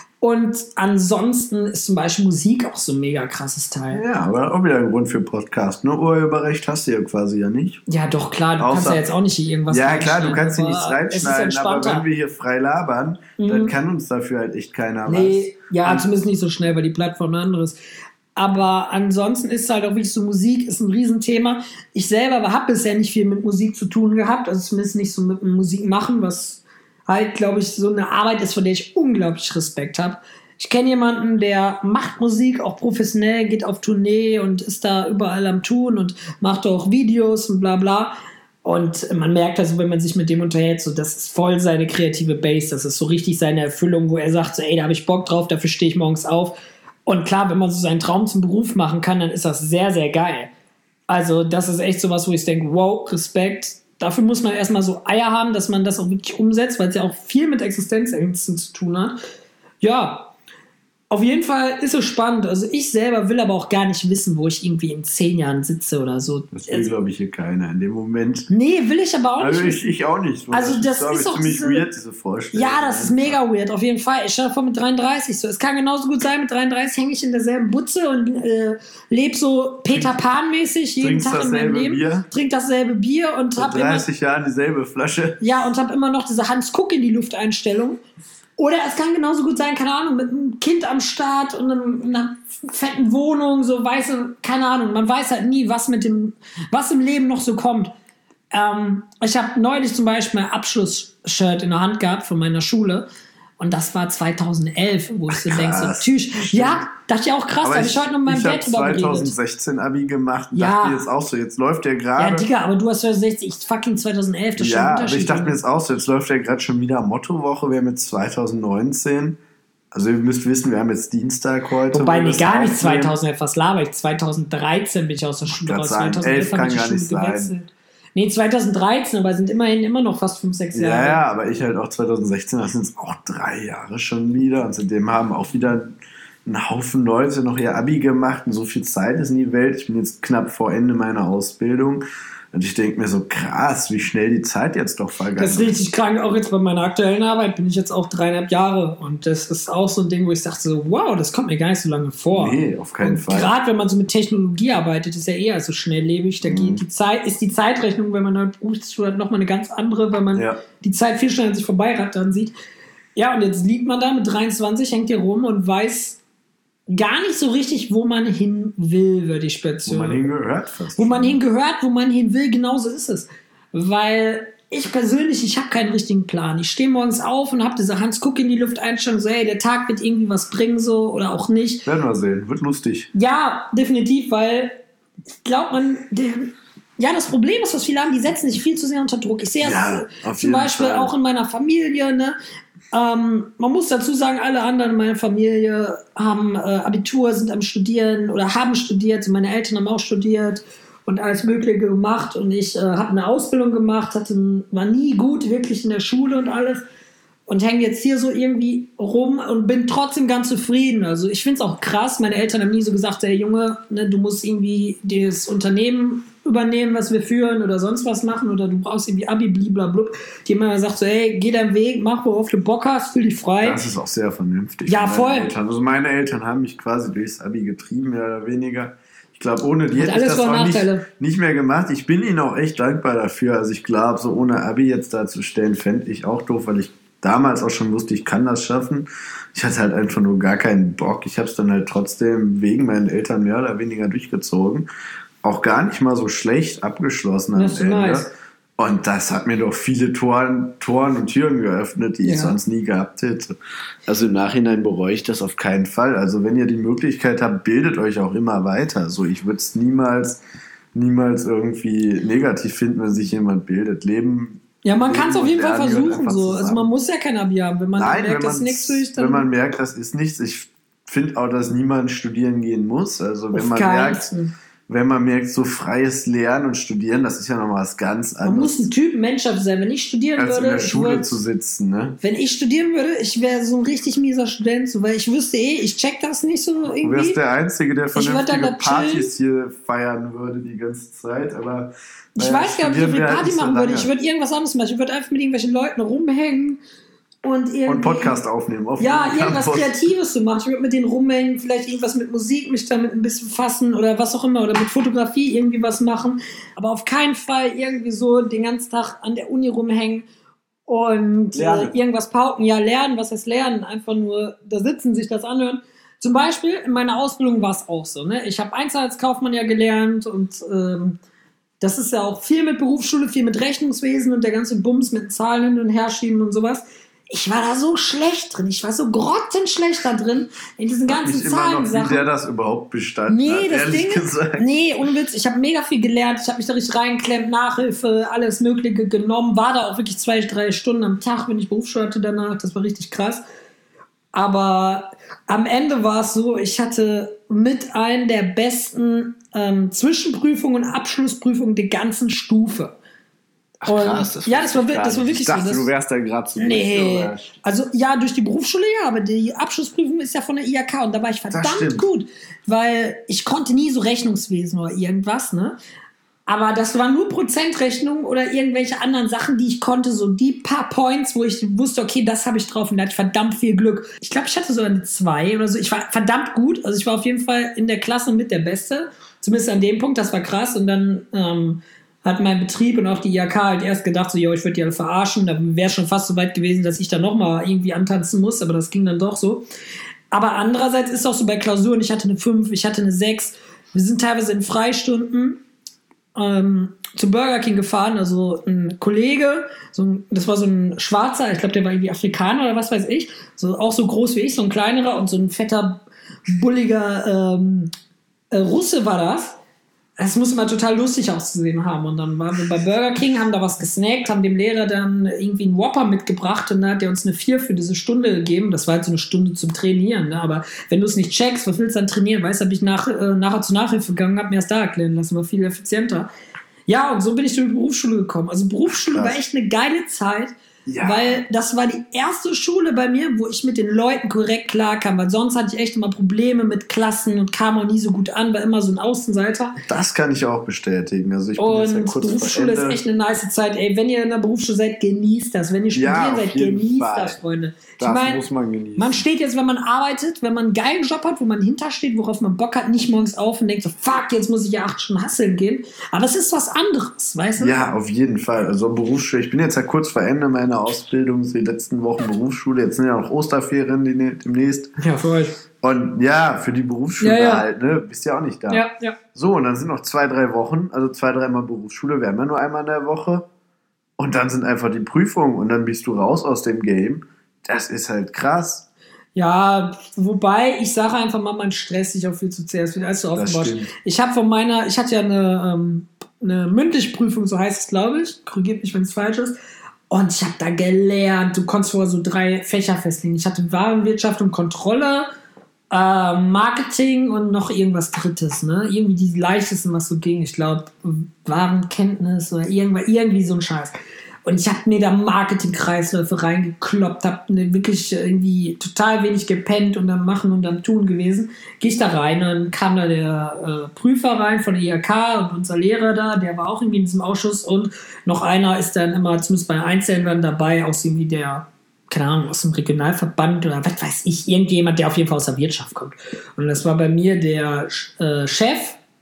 Und ansonsten ist zum Beispiel Musik auch so ein mega krasses Teil. Ja, aber auch wieder ein Grund für Podcast. Ne? Urheberrecht hast du ja quasi ja nicht. Ja, doch, klar. Du Außer, kannst ja jetzt auch nicht hier irgendwas Ja, klar, du kannst hier nichts reinschneiden. Aber wenn wir hier frei labern, mhm. dann kann uns dafür halt echt keiner nee, was. Ja, und zumindest nicht so schnell, weil die Plattform ein anderes. Aber ansonsten ist halt auch wirklich so, Musik ist ein Riesenthema. Ich selber habe bisher nicht viel mit Musik zu tun gehabt. Also zumindest nicht so mit Musik machen, was halt, glaube ich, so eine Arbeit ist, von der ich unglaublich Respekt habe. Ich kenne jemanden, der macht Musik auch professionell, geht auf Tournee und ist da überall am Tun und macht auch Videos und bla bla. Und man merkt also, wenn man sich mit dem unterhält, so, das ist voll seine kreative Base, das ist so richtig seine Erfüllung, wo er sagt, so, ey, da habe ich Bock drauf, dafür stehe ich morgens auf. Und klar, wenn man so seinen Traum zum Beruf machen kann, dann ist das sehr, sehr geil. Also das ist echt sowas, wo ich denke, wow, Respekt. Dafür muss man erstmal so Eier haben, dass man das auch wirklich umsetzt, weil es ja auch viel mit Existenzängsten zu tun hat. Ja, auf jeden Fall ist es spannend. Also ich selber will aber auch gar nicht wissen, wo ich irgendwie in zehn Jahren sitze oder so. Das will, also, glaube ich, hier keiner in dem Moment. Nee, will ich aber auch nicht. Also ich, ich auch nicht. Also das, das ist, ist auch ziemlich diese, weird, diese Vorstellung. Ja, das ist mega weird, auf jeden Fall. Ich stelle vor mit dreiunddreißig so. Es kann genauso gut sein, mit dreiunddreißig hänge ich in derselben Butze und äh, lebe so Peter Pan-mäßig jeden Tag in meinem Leben. Bier. Trink dasselbe Bier und Seit habe dreißig Jahren dieselbe Flasche. Ja, und habe immer noch diese Hans-Guck in die Luft-Einstellung. Oder es kann genauso gut sein, keine Ahnung, mit einem Kind am Start und einem, einer fetten Wohnung, so weiße, keine Ahnung, man weiß halt nie, was mit dem, was im Leben noch so kommt. Ähm, ich habe neulich zum Beispiel ein Abschlussshirt in der Hand gehabt von meiner Schule. Und das war zweitausendelf, wo ich so denke, so Tschüss. Ja, dachte ich auch krass, da habe ich heute noch mit meinem Dad drüber geredet. Ich habe zweitausendsechzehn Abi gemacht und ja. dachte mir jetzt auch so, jetzt läuft der gerade. Ja, Digga, aber du hast zweitausendsechzehn, ich fucking zweitausendelf, das ist ja, schon ein Unterschied. Aber ich dachte mir jetzt auch so, jetzt läuft ja gerade schon wieder Mottowoche, wir haben jetzt zweitausendneunzehn. Also ihr müsst wissen, wir haben jetzt Dienstag heute. Wobei, nee, gar nicht zweitausendelf, was laber ich? zweitausenddreizehn bin ich aus der Schule raus. zweitausendelf kann gar nicht sein. Nee, zweitausenddreizehn, aber sind immerhin immer noch fast fünf, sechs Jahre. Ja, ja, aber ich halt auch zweitausendsechzehn, das sind es auch drei Jahre schon wieder. Und seitdem haben auch wieder ein Haufen Leute noch ihr Abi gemacht und so viel Zeit ist in die Welt. Ich bin jetzt knapp vor Ende meiner Ausbildung. Und ich denke mir so, krass, wie schnell die Zeit jetzt doch vergangen ist. Das ist richtig krank. Auch jetzt bei meiner aktuellen Arbeit bin ich jetzt auch dreieinhalb Jahre. Und das ist auch so ein Ding, wo ich dachte so, wow, das kommt mir gar nicht so lange vor. Nee, auf keinen und Fall. Gerade wenn man so mit Technologie arbeitet, ist ja eher so schnelllebig. Da mhm. geht die Zeit, ist die Zeitrechnung, wenn man eine Berufsschule hat, nochmal eine ganz andere, weil man ja. die Zeit viel schneller an sich vorbeirattern sieht. Ja, und jetzt liegt man da mit dreiundzwanzig, hängt hier rum und weiß gar nicht so richtig, wo man hin will, würde ich speziell. Wo man hingehört fast. Wo man hingehört, wo man hin will, genauso ist es. Weil ich persönlich, ich habe keinen richtigen Plan. Ich stehe morgens auf und habe diese Hans-Guck in die Luft einstellung, so, hey, der Tag wird irgendwie was bringen, so, oder auch nicht. Werden wir sehen, wird lustig. Ja, definitiv, weil ich glaube, man... Der, ja, das Problem ist, was viele haben, die setzen sich viel zu sehr unter Druck. Ich sehe ja, das zum Beispiel Fall. auch in meiner Familie, ne? Ähm, man muss dazu sagen, alle anderen in meiner Familie haben äh, Abitur, sind am Studieren oder haben studiert. Meine Eltern haben auch studiert und alles Mögliche gemacht. Und ich äh, habe eine Ausbildung gemacht, hatte, war nie gut wirklich in der Schule und alles. Und hänge jetzt hier so irgendwie rum und bin trotzdem ganz zufrieden. Also ich finde es auch krass. Meine Eltern haben nie so gesagt, hey Junge, ne, du musst irgendwie das Unternehmen übernehmen, was wir führen oder sonst was machen oder du brauchst irgendwie Abi, blablabla. Die haben immer gesagt so, hey, geh deinen Weg, mach, worauf du Bock hast, fühl dich frei. Das ist auch sehr vernünftig. Ja, voll. Eltern. Also meine Eltern haben mich quasi durchs Abi getrieben, mehr oder weniger. Ich glaube, ohne die Hat hätte ich das auch nicht, Nachteile. nicht mehr gemacht. Ich bin ihnen auch echt dankbar dafür. Also ich glaube, so ohne Abi jetzt da zu stellen, fände ich auch doof, weil ich damals auch schon wusste, ich kann das schaffen. Ich hatte halt einfach nur gar keinen Bock. Ich habe es dann halt trotzdem wegen meinen Eltern mehr oder weniger durchgezogen. auch gar nicht mal so schlecht abgeschlossen am Das ist Ende. nice. Und das hat mir doch viele Toren, Toren und Türen geöffnet, die Ja. ich sonst nie gehabt hätte. Also im Nachhinein bereue ich das auf keinen Fall. Also wenn ihr die Möglichkeit habt, bildet euch auch immer weiter. So, ich würde es niemals, niemals irgendwie negativ finden, wenn sich jemand bildet. Leben. Ja, man kann es auf jeden Fall Lernen gehört versuchen. einfach So. Also zusammen. man muss ja kein Abi haben. Wenn man Nein, merkt, wenn, das ist nichts für dich, wenn dann man merkt, das ist nichts. Ich finde auch, dass niemand studieren gehen muss. Also wenn auf man keinen merkt, Fall. wenn man merkt, so freies Lernen und Studieren, das ist ja nochmal was ganz Man muss anderes, ein Typ Mensch sein. Wenn ich studieren als in würde, der ich Schule würd, zu sitzen. Ne? wenn ich studieren würde, ich wäre so ein richtig mieser Student, so, weil ich wüsste eh, ich check das nicht so Du irgendwie. wärst der Einzige, der Ich würd vernünftige dann da Partys hier feiern würde die ganze Zeit. Aber Ich naja, weiß gar nicht, ob ich so studieren viel wir halt Party nicht so machen würde. lange. Ich würde irgendwas anderes machen. Ich würde einfach mit irgendwelchen Leuten rumhängen und irgendwie... Und Podcast aufnehmen. Auf Ja, dem irgendwas Campus. Kreatives zu machen. Ich würde mit denen rumhängen, vielleicht irgendwas mit Musik, mich damit ein bisschen fassen oder was auch immer. Oder mit Fotografie irgendwie was machen. Aber auf keinen Fall irgendwie so den ganzen Tag an der Uni rumhängen und äh, Lernen. irgendwas pauken. Ja, lernen, was heißt lernen? Einfach nur da sitzen, sich das anhören. Zum Beispiel in meiner Ausbildung war es auch so. Ne? Ich habe Einzelhandelskaufmann ja gelernt und ähm, das ist ja auch viel mit Berufsschule, viel mit Rechnungswesen und der ganze Bums mit Zahlen hin und her schieben und sowas. Ich war da so schlecht drin. Ich war so grottenschlecht da drin in diesen Ich ganzen weiß immer noch, wie Zahlensachen. der das überhaupt bestanden Nee, hat, das ehrlich Ding gesagt. ist, nee, ohne Witz, ich habe mega viel gelernt, ich habe mich da richtig reinklemmt, Nachhilfe, alles Mögliche genommen, war da auch wirklich zwei, drei Stunden am Tag, wenn ich Berufsschule hatte danach, das war richtig krass. Aber am Ende war es so, ich hatte mit einem der besten ähm, Zwischenprüfungen und Abschlussprüfungen der ganzen Stufe. Ach, Und- krass, das ja, wusste das war, ich wir- gar das war nicht. wirklich Ich dachte, so. Das, du wärst da gerade so Nee, durchgerascht. also ja, durch die Berufsschule ja, aber die Abschlussprüfung ist ja von der I H K und da war ich verdammt stimmt. gut, weil ich konnte nie so Rechnungswesen oder irgendwas, ne? Aber das waren nur Prozentrechnungen oder irgendwelche anderen Sachen, die ich konnte, so die paar Points, wo ich wusste, okay, das habe ich drauf und da hatte ich verdammt viel Glück. Ich glaube, ich hatte so eine zwei oder so. Ich war verdammt gut, also ich war auf jeden Fall in der Klasse mit der Beste, zumindest an dem Punkt, das war krass und dann ähm, hat mein Betrieb und auch die I H K halt erst gedacht, so, yo, ich würde die alle verarschen. Da wäre schon fast so weit gewesen, dass ich da nochmal irgendwie antanzen muss, aber das ging dann doch so. Aber andererseits ist auch so bei Klausuren, ich hatte eine fünf, ich hatte eine sechs. Wir sind teilweise in Freistunden ähm, zu Burger King gefahren, also ein Kollege, so ein, das war so ein Schwarzer, ich glaube, der war irgendwie Afrikaner oder was weiß ich, so, auch so groß wie ich, so ein kleinerer und so ein fetter, bulliger ähm, äh, Russe war das. Es muss immer total lustig auszusehen haben. Und dann waren wir bei Burger King, haben da was gesnackt, haben dem Lehrer dann irgendwie einen Whopper mitgebracht und dann hat er uns eine vier für diese Stunde gegeben. Das war halt so eine Stunde zum Trainieren. Ne? Aber wenn du es nicht checkst, was willst du dann trainieren? Weißt du, habe ich nach, äh, nachher zur Nachhilfe gegangen, habe mir das da erklären lassen, war viel effizienter. Ja, und so bin ich durch die Berufsschule gekommen. Also Berufsschule Krass. war echt eine geile Zeit. Ja. Weil das war die erste Schule bei mir, wo ich mit den Leuten korrekt klarkam, weil sonst hatte ich echt immer Probleme mit Klassen und kam auch nie so gut an, war immer so ein Außenseiter. Das kann ich auch bestätigen. Also ich bin jetzt ja Und kurz Berufsschule vor ist Ende. echt eine nice Zeit. Ey, wenn ihr in der Berufsschule seid, genießt das. Wenn ihr Ja, studieren auf seid, jeden genießt Fall. das, Freunde. Das ich mein, muss man genießen. man steht jetzt, wenn man arbeitet, wenn man einen geilen Job hat, wo man hintersteht, worauf man Bock hat, nicht morgens auf und denkt so, fuck, jetzt muss ich ja acht Stunden hasseln gehen. Aber es ist was anderes, weißt du? Ja, auf jeden Fall. Also Berufsschule. Ich bin jetzt ja kurz vor Ende meiner Ausbildung, die letzten Wochen Berufsschule. Jetzt sind ja noch Osterferien die- demnächst. Ja, für euch. Und ja, für die Berufsschule Ja, ja. halt, ne? Bist ja auch nicht da. Ja, ja. So, und dann sind noch zwei, drei Wochen, also zwei, dreimal Berufsschule, wir haben ja nur einmal in der Woche. Und dann sind einfach die Prüfungen und dann bist du raus aus dem Game. Das ist halt krass. Ja, wobei ich sage einfach mal, man stresst sich auch viel zu sehr. Es wird alles so Das aufgebaut. stimmt. Ich habe von meiner, ich hatte ja eine, ähm, eine mündliche Prüfung, so heißt es, glaube ich. Korrigiert mich, wenn es falsch ist. Und ich habe da gelernt, du konntest vorher so drei Fächer festlegen. Ich hatte Warenwirtschaft und Kontrolle, äh, Marketing und noch irgendwas Drittes, ne? Irgendwie die leichtesten, was so ging. Ich glaube, Warenkenntnis oder irgendwas, irgendwie so ein Scheiß. Und ich habe mir da Marketingkreisläufe reingekloppt, habe ne, wirklich irgendwie total wenig gepennt und am Machen und am Tun gewesen. Gehe ich da rein, dann kam da der äh, Prüfer rein von der I H K und unser Lehrer da, der war auch irgendwie in diesem Ausschuss und noch einer ist dann immer, zumindest bei Einzelnen dabei, aus irgendwie der, keine Ahnung, aus dem Regionalverband oder was weiß ich, irgendjemand, der auf jeden Fall aus der Wirtschaft kommt. Und das war bei mir der äh, Chef,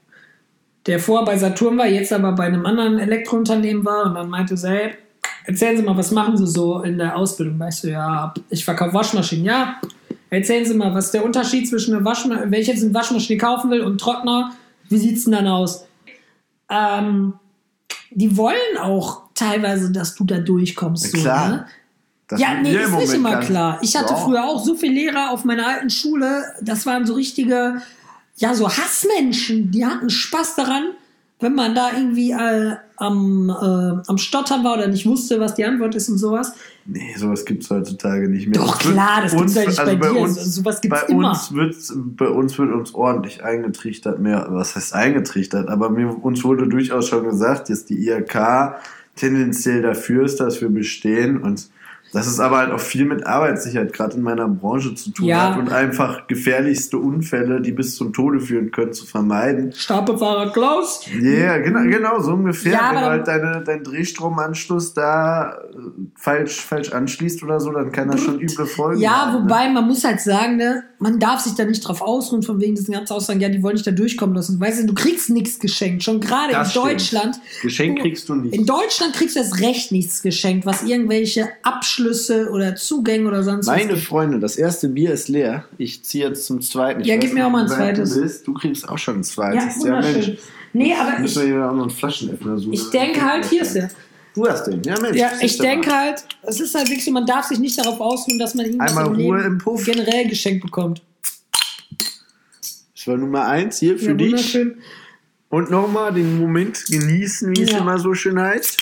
der vorher bei Saturn war, jetzt aber bei einem anderen Elektrounternehmen war und dann meinte sie, hey, erzählen Sie mal, was machen Sie so in der Ausbildung? Weißt du, ja, ich verkaufe Waschmaschinen. Ja, erzählen Sie mal, was ist der Unterschied zwischen einer Waschmaschine, wenn ich jetzt eine Waschmaschine kaufen will und Trockner, wie sieht es denn dann aus? ähm, die wollen auch teilweise, dass du da durchkommst. So, klar. ne? Das Ja, nee, ist nicht immer ganz, klar. Ich hatte ja. früher auch so viele Lehrer auf meiner alten Schule, das waren so richtige, ja, so Hassmenschen, die hatten Spaß daran, wenn man da irgendwie äh, am, äh, am Stottern war oder nicht wusste, was die Antwort ist und sowas. Nee, sowas gibt es heutzutage nicht mehr. Doch, klar, das gibt es ja nicht also bei dir. Uns, sowas gibt es bei immer. Uns wird's, bei uns wird uns ordentlich eingetrichtert, mehr, was heißt eingetrichtert, aber mir, uns wurde durchaus schon gesagt, dass die I H K tendenziell dafür ist, dass wir bestehen und dass es aber halt auch viel mit Arbeitssicherheit gerade in meiner Branche zu tun Ja. hat und einfach gefährlichste Unfälle, die bis zum Tode führen können, zu vermeiden. Stapelfahrer Klaus. Ja, yeah, genau, genau, so ungefähr. Ja, wenn du aber- halt deine, deinen Drehstromanschluss da äh, falsch, falsch anschließt oder so, dann kann das schon üble Folgen Ja, haben, ne? wobei, man muss halt sagen, ne, man darf sich da nicht drauf ausruhen, von wegen diesen ganzen Aussagen, ja, die wollen dich da durchkommen lassen. Weißt du, du kriegst nichts geschenkt. Schon gerade in Das stimmt. Deutschland. Geschenk kriegst du nicht. In Deutschland kriegst du erst recht nichts geschenkt, was irgendwelche Abschlüsse oder Zugänge oder sonst was. Meine Freunde, das erste Bier ist leer. Ich ziehe jetzt zum zweiten. Ich Ja, weiß gib mir nicht, auch mal ein wie weit zweites. Du, bist. Du kriegst auch schon ein Ja, zweites. wunderschön. Nee, aber Müssen ich, wir hier auch noch einen Flaschenöffner suchen. ich denke halt, hier ist der. Du hast den, ja Mensch. Ja, siehst ich du denke mal. halt, es ist halt wirklich so, man darf sich nicht darauf ausruhen, dass man irgendwas Einmal im Ruhe Leben im Puff. generell geschenkt bekommt. Das war Nummer eins hier für Ja, dich. wunderschön. Und nochmal den Moment genießen, wie es Ja. immer so schön heißt.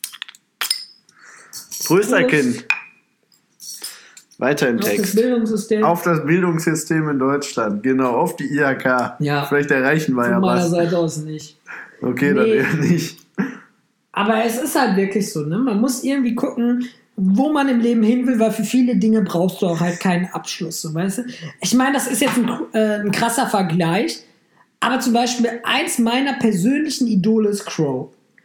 Prösterchen. Weiter im Auf das Text. Bildungssystem. Auf das Bildungssystem in Deutschland, genau, auf die I H K. Ja. Vielleicht erreichen wir Von ja meiner was. Seite aus nicht. Okay, dann Nee. eher nicht. Aber es ist halt wirklich so, ne? Man muss irgendwie gucken, wo man im Leben hin will, weil für viele Dinge brauchst du auch halt keinen Abschluss, so, weißt du? Ich meine, das ist jetzt ein, äh, ein krasser Vergleich, aber zum Beispiel eins meiner persönlichen Idole ist Crow.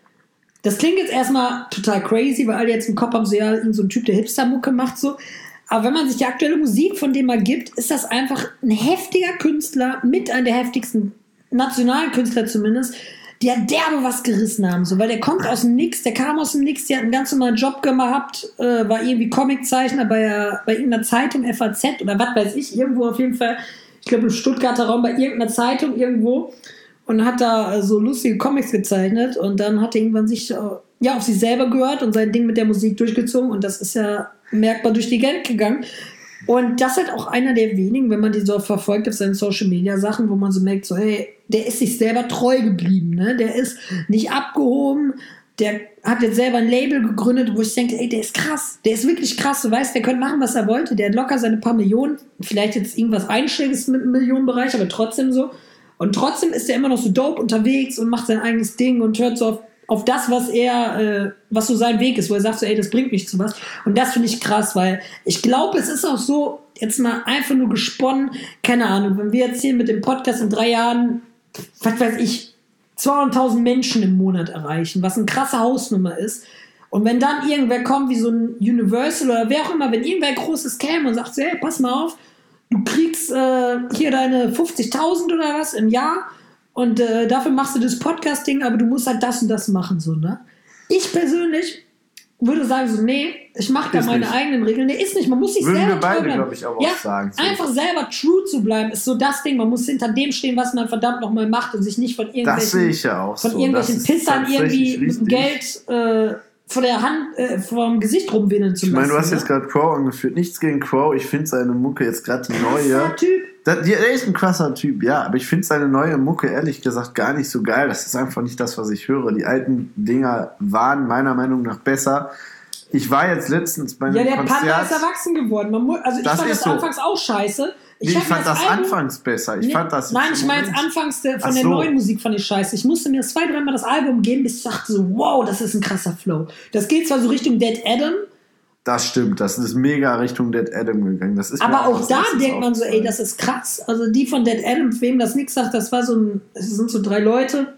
Das klingt jetzt erstmal total crazy, weil alle jetzt im Kopf haben, so ja, irgend so ein Typ, der Hipster-Mucke macht, so. Aber wenn man sich die aktuelle Musik von dem mal gibt, ist das einfach ein heftiger Künstler, mit einer der heftigsten nationalen Künstler zumindest, die ja derbe was gerissen haben, so, weil der kommt aus dem Nix, der kam aus dem Nix, der hat einen ganz normalen Job gehabt, äh, war irgendwie Comiczeichner bei, äh, bei irgendeiner Zeitung, F A Z oder was weiß ich, irgendwo auf jeden Fall, ich glaube im Stuttgarter Raum bei irgendeiner Zeitung irgendwo und hat da äh, so lustige Comics gezeichnet und dann hat er irgendwann sich äh, ja auf sich selber gehört und sein Ding mit der Musik durchgezogen und das ist ja merkbar durch die Geld gegangen. Und das ist halt auch einer der wenigen, wenn man die so verfolgt auf seinen Social-Media-Sachen, wo man so merkt, so hey, der ist sich selber treu geblieben, ne? Der ist nicht abgehoben, der hat jetzt selber ein Label gegründet, wo ich denke, ey, der ist krass, der ist wirklich krass, du weißt, der könnte machen, was er wollte, der hat locker seine paar Millionen, vielleicht jetzt irgendwas Einschlägiges mit einem Millionenbereich, aber trotzdem so. Und trotzdem ist er immer noch so dope unterwegs und macht sein eigenes Ding und hört so auf auf das, was er, äh, was so sein Weg ist, wo er sagt so, ey, das bringt mich zu was. Und das finde ich krass, weil ich glaube, es ist auch so, jetzt mal einfach nur gesponnen, keine Ahnung, wenn wir jetzt hier mit dem Podcast in drei Jahren, was weiß ich, zweihunderttausend Menschen im Monat erreichen, was eine krasse Hausnummer ist. Und wenn dann irgendwer kommt, wie so ein Universal oder wer auch immer, wenn irgendwer Großes käme und sagt so, hey, pass mal auf, du kriegst äh, hier deine fünfzigtausend oder was im Jahr, und äh, dafür machst du das Podcast-Ding, aber du musst halt das und das machen, so, ne? Ich persönlich würde sagen so, nee, ich mache da Ist meine nicht. eigenen Regeln. Nee, ist nicht. Man muss sich Würden selber wir beide, treu bleiben. glaub ich, aber auch ja, sagen, so. einfach selber true zu bleiben, ist so das Ding. Man muss hinter dem stehen, was man verdammt nochmal macht und sich nicht von Das sehe irgendwelchen, ich ja auch von so. irgendwelchen Das ist Pissern tatsächlich irgendwie mit dem richtig. Geld äh, vor der Hand, äh, vor dem Gesicht rumwindeln zu Ich lassen. meine, du hast ne? jetzt gerade Crow angeführt. Nichts gegen Crow. Ich finde seine Mucke jetzt gerade die neue. Krasser Typ. Da, die, er ist ein krasser Typ, ja. Aber ich finde seine neue Mucke ehrlich gesagt gar nicht so geil. Das ist einfach nicht das, was ich höre. Die alten Dinger waren meiner Meinung nach besser. Ich war jetzt letztens bei einem Ja, der Konzert. Panda ist erwachsen geworden. Man muss, also ich Das fand ist das so. anfangs auch scheiße. Nee, ich hab fand mir das Album- anfangs besser. Ich Nee, fand das nein, ich meine Moment- anfangs der, von Ach der so. neuen Musik fand ich scheiße. Ich musste mir zwei, dreimal das Album geben, bis ich dachte so, wow, das ist ein krasser Flow. Das geht zwar so Richtung Dead Adam, Das stimmt, das ist mega Richtung Dead Adam gegangen. Das ist mir aber auch als da erstes denkt man so, ey, aufgefallen. das ist krass. Also die von Dead Adam, wem das nichts sagt, das war so ein, es sind so drei Leute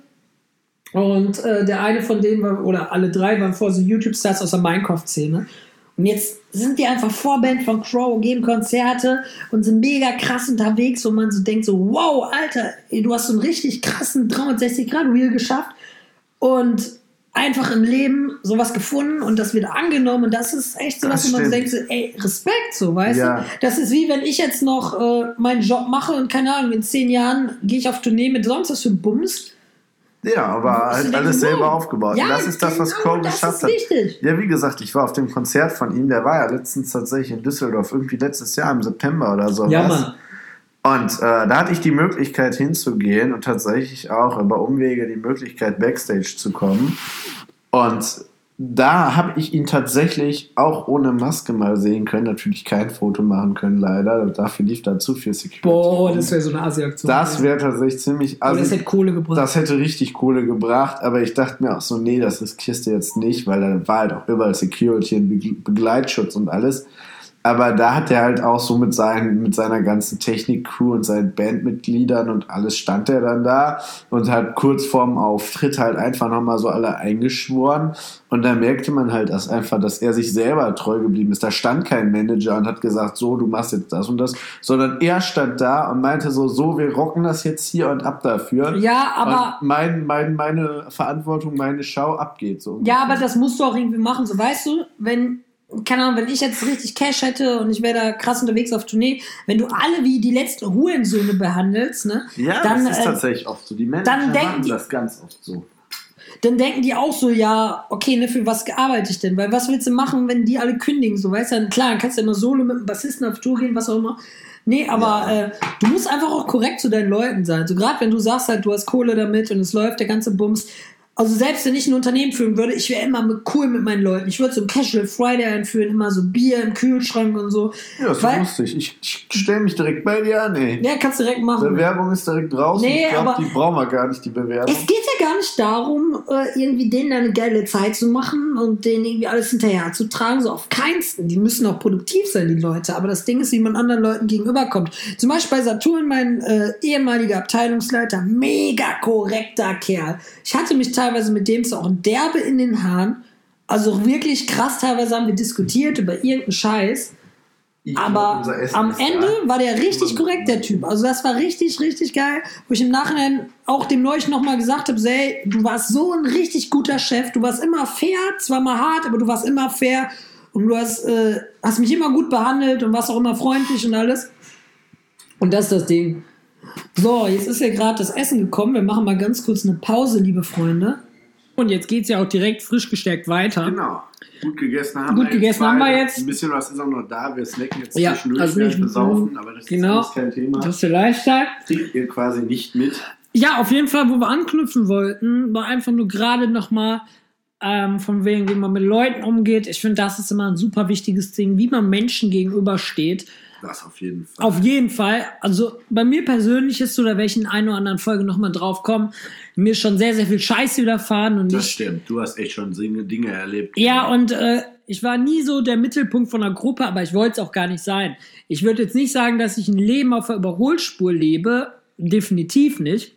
und äh, der eine von denen war, oder alle drei waren vor so YouTube-Stars aus der Minecraft-Szene. Und jetzt sind die einfach Vorband von Crow, geben Konzerte und sind mega krass unterwegs, wo man so denkt so, wow, Alter, ey, du hast so einen richtig krassen dreihundertsechzig Grad Reel geschafft und einfach im Leben sowas gefunden und das wird angenommen und das ist echt sowas, Das wo man so stimmt. denkt, so, ey, Respekt, so, weißt Ja. du? Das ist wie, wenn ich jetzt noch äh, meinen Job mache und keine Ahnung, in zehn Jahren gehe ich auf Tournee mit sonst was für Bums. Ja, aber halt alles selber aufgebaut. Ja, und das ist das, was genau, Crow das geschafft ist hat. wichtig. Ja, wie gesagt, ich war auf dem Konzert von ihm, der war ja letztens tatsächlich in Düsseldorf, irgendwie letztes Jahr im September oder so. Ja, Mann. Und äh, da hatte ich die Möglichkeit hinzugehen und tatsächlich auch über Umwege die Möglichkeit Backstage zu kommen. Und da habe ich ihn tatsächlich auch ohne Maske mal sehen können. Natürlich kein Foto machen können, leider. Dafür lief da zu viel Security. Boah, das wäre so eine Asi-Aktion. Das wäre tatsächlich ziemlich assi. Das hätte Kohle gebracht. Das hätte richtig Kohle gebracht. Aber ich dachte mir auch so, nee, das riskierst du jetzt nicht, weil da war halt auch überall Security und Begleitschutz und alles. Aber da hat er halt auch so mit, seinen, mit seiner ganzen Technik-Crew und seinen Bandmitgliedern und alles stand er dann da und hat kurz vorm Auftritt halt einfach nochmal so alle eingeschworen. Und da merkte man halt dass einfach, dass er sich selber treu geblieben ist. Da stand kein Manager und hat gesagt, so, du machst jetzt das und das, sondern er stand da und meinte so, so, wir rocken das jetzt hier und ab dafür. Ja, aber... Und mein, mein, meine Verantwortung, meine Show abgeht. So ja, aber das musst du auch irgendwie machen. So, weißt du, wenn... keine Ahnung, wenn ich jetzt richtig Cash hätte und ich wäre da krass unterwegs auf Tournee, wenn du alle wie die letzten Hurensöhne behandelst, ne? Ja, dann, das ist äh, tatsächlich oft so. Die Manager dann machen die, das ganz oft so. Dann denken die auch so, ja, okay, ne, für was arbeite ich denn? Weil was willst du machen, wenn die alle kündigen? So, weißt du, klar, dann kannst du ja immer solo mit einem Bassisten auf Tour gehen, was auch immer. Nee, aber ja. äh, du musst einfach auch korrekt zu deinen Leuten sein. So, gerade wenn du sagst halt, du hast Kohle damit und es läuft, der ganze Bums. Also selbst wenn ich ein Unternehmen führen würde, ich wäre immer mit, cool mit meinen Leuten. Ich würde so ein Casual Friday einführen, immer so Bier im Kühlschrank und so. Ja, das ist lustig. Ich, ich stelle mich direkt bei dir an, ey. Ja, kannst du direkt machen. Bewerbung ist direkt draußen. Nee, ich glaube, aber die brauchen wir gar nicht, die Bewerbung. Es geht ja gar nicht darum, irgendwie denen eine geile Zeit zu machen und denen irgendwie alles hinterher zu tragen. So auf keinsten. Die müssen auch produktiv sein, die Leute. Aber das Ding ist, wie man anderen Leuten gegenüberkommt. Zum Beispiel bei Saturn, mein äh, ehemaliger Abteilungsleiter, mega korrekter Kerl. Ich hatte mich teilweise mit dem auch derbe in den Haaren. Also wirklich krass, teilweise haben wir diskutiert über irgendeinen Scheiß. Ich aber am Ende da. war der richtig korrekt, der Typ. Also das war richtig, richtig geil. Wo ich im Nachhinein auch dem Neulich nochmal gesagt habe, hey, du warst so ein richtig guter Chef. Du warst immer fair, zwar mal hart, aber du warst immer fair. Und du hast, äh, hast mich immer gut behandelt und warst auch immer freundlich und alles. Und das ist das Ding. So, jetzt ist ja gerade das Essen gekommen. Wir machen mal ganz kurz eine Pause, liebe Freunde. Und jetzt geht es ja auch direkt frisch gestärkt weiter. Genau. Gut gegessen haben Gut wir gegessen jetzt. haben wir jetzt. Ein bisschen was ist auch noch da. Wir snacken jetzt ja, zwischendurch, also nicht besaufen, aber das genau, ist kein Thema. Das ist der Lifestyle. Kriegt ihr quasi nicht mit. Ja, auf jeden Fall, wo wir anknüpfen wollten, war einfach nur gerade nochmal ähm, von wegen, wie man mit Leuten umgeht. Ich finde, das ist immer ein super wichtiges Ding, wie man Menschen gegenübersteht. Das auf jeden Fall. Auf jeden Fall. Also bei mir persönlich ist so, da werde ich in einer oder anderen Folge nochmal drauf kommen, mir ist schon sehr, sehr viel Scheiße widerfahren. Und das ich, stimmt. Du hast echt schon Dinge erlebt. Ja, und äh, ich war nie so der Mittelpunkt von einer Gruppe, aber ich wollte es auch gar nicht sein. Ich würde jetzt nicht sagen, dass ich ein Leben auf der Überholspur lebe. Definitiv nicht.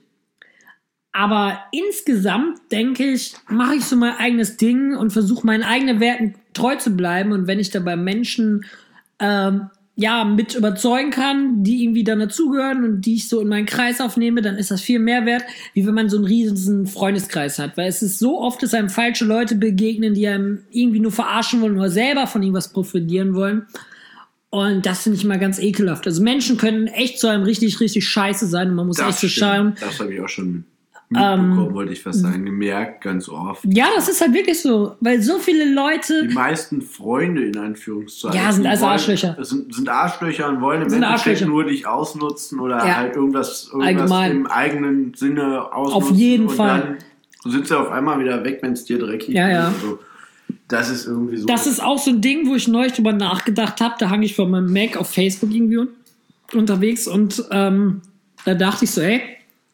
Aber insgesamt, denke ich, mache ich so mein eigenes Ding und versuche meinen eigenen Werten treu zu bleiben. Und wenn ich dabei Menschen ähm, ja, mit überzeugen kann, die irgendwie dann dazugehören und die ich so in meinen Kreis aufnehme, dann ist das viel mehr wert, wie wenn man so einen riesen Freundeskreis hat. Weil es ist so oft, dass einem falsche Leute begegnen, die einem irgendwie nur verarschen wollen oder selber von ihm was profitieren wollen. Und das finde ich mal ganz ekelhaft. Also Menschen können echt zu einem richtig, richtig scheiße sein und man muss das echt so schauen. Das habe ich auch schon mitbekommen, ähm, wollte ich fast sagen, gemerkt, ganz oft. Ja, das ist halt wirklich so, weil so viele Leute... Die meisten Freunde, in Anführungszeichen... Ja, sind also Arschlöcher. Sind, sind Arschlöcher und wollen im sind Endeffekt nur dich ausnutzen oder ja. halt irgendwas, irgendwas im eigenen Sinne ausnutzen. Auf jeden und Fall. Dann sind sie auf einmal wieder weg, wenn es dir dreckig ja, ja. ist. Also, das ist irgendwie so... Das ist auch so ein Ding, wo ich neulich drüber nachgedacht habe. Da hang ich vor meinem Mac auf Facebook irgendwie un- unterwegs und ähm, da dachte ich so, ey,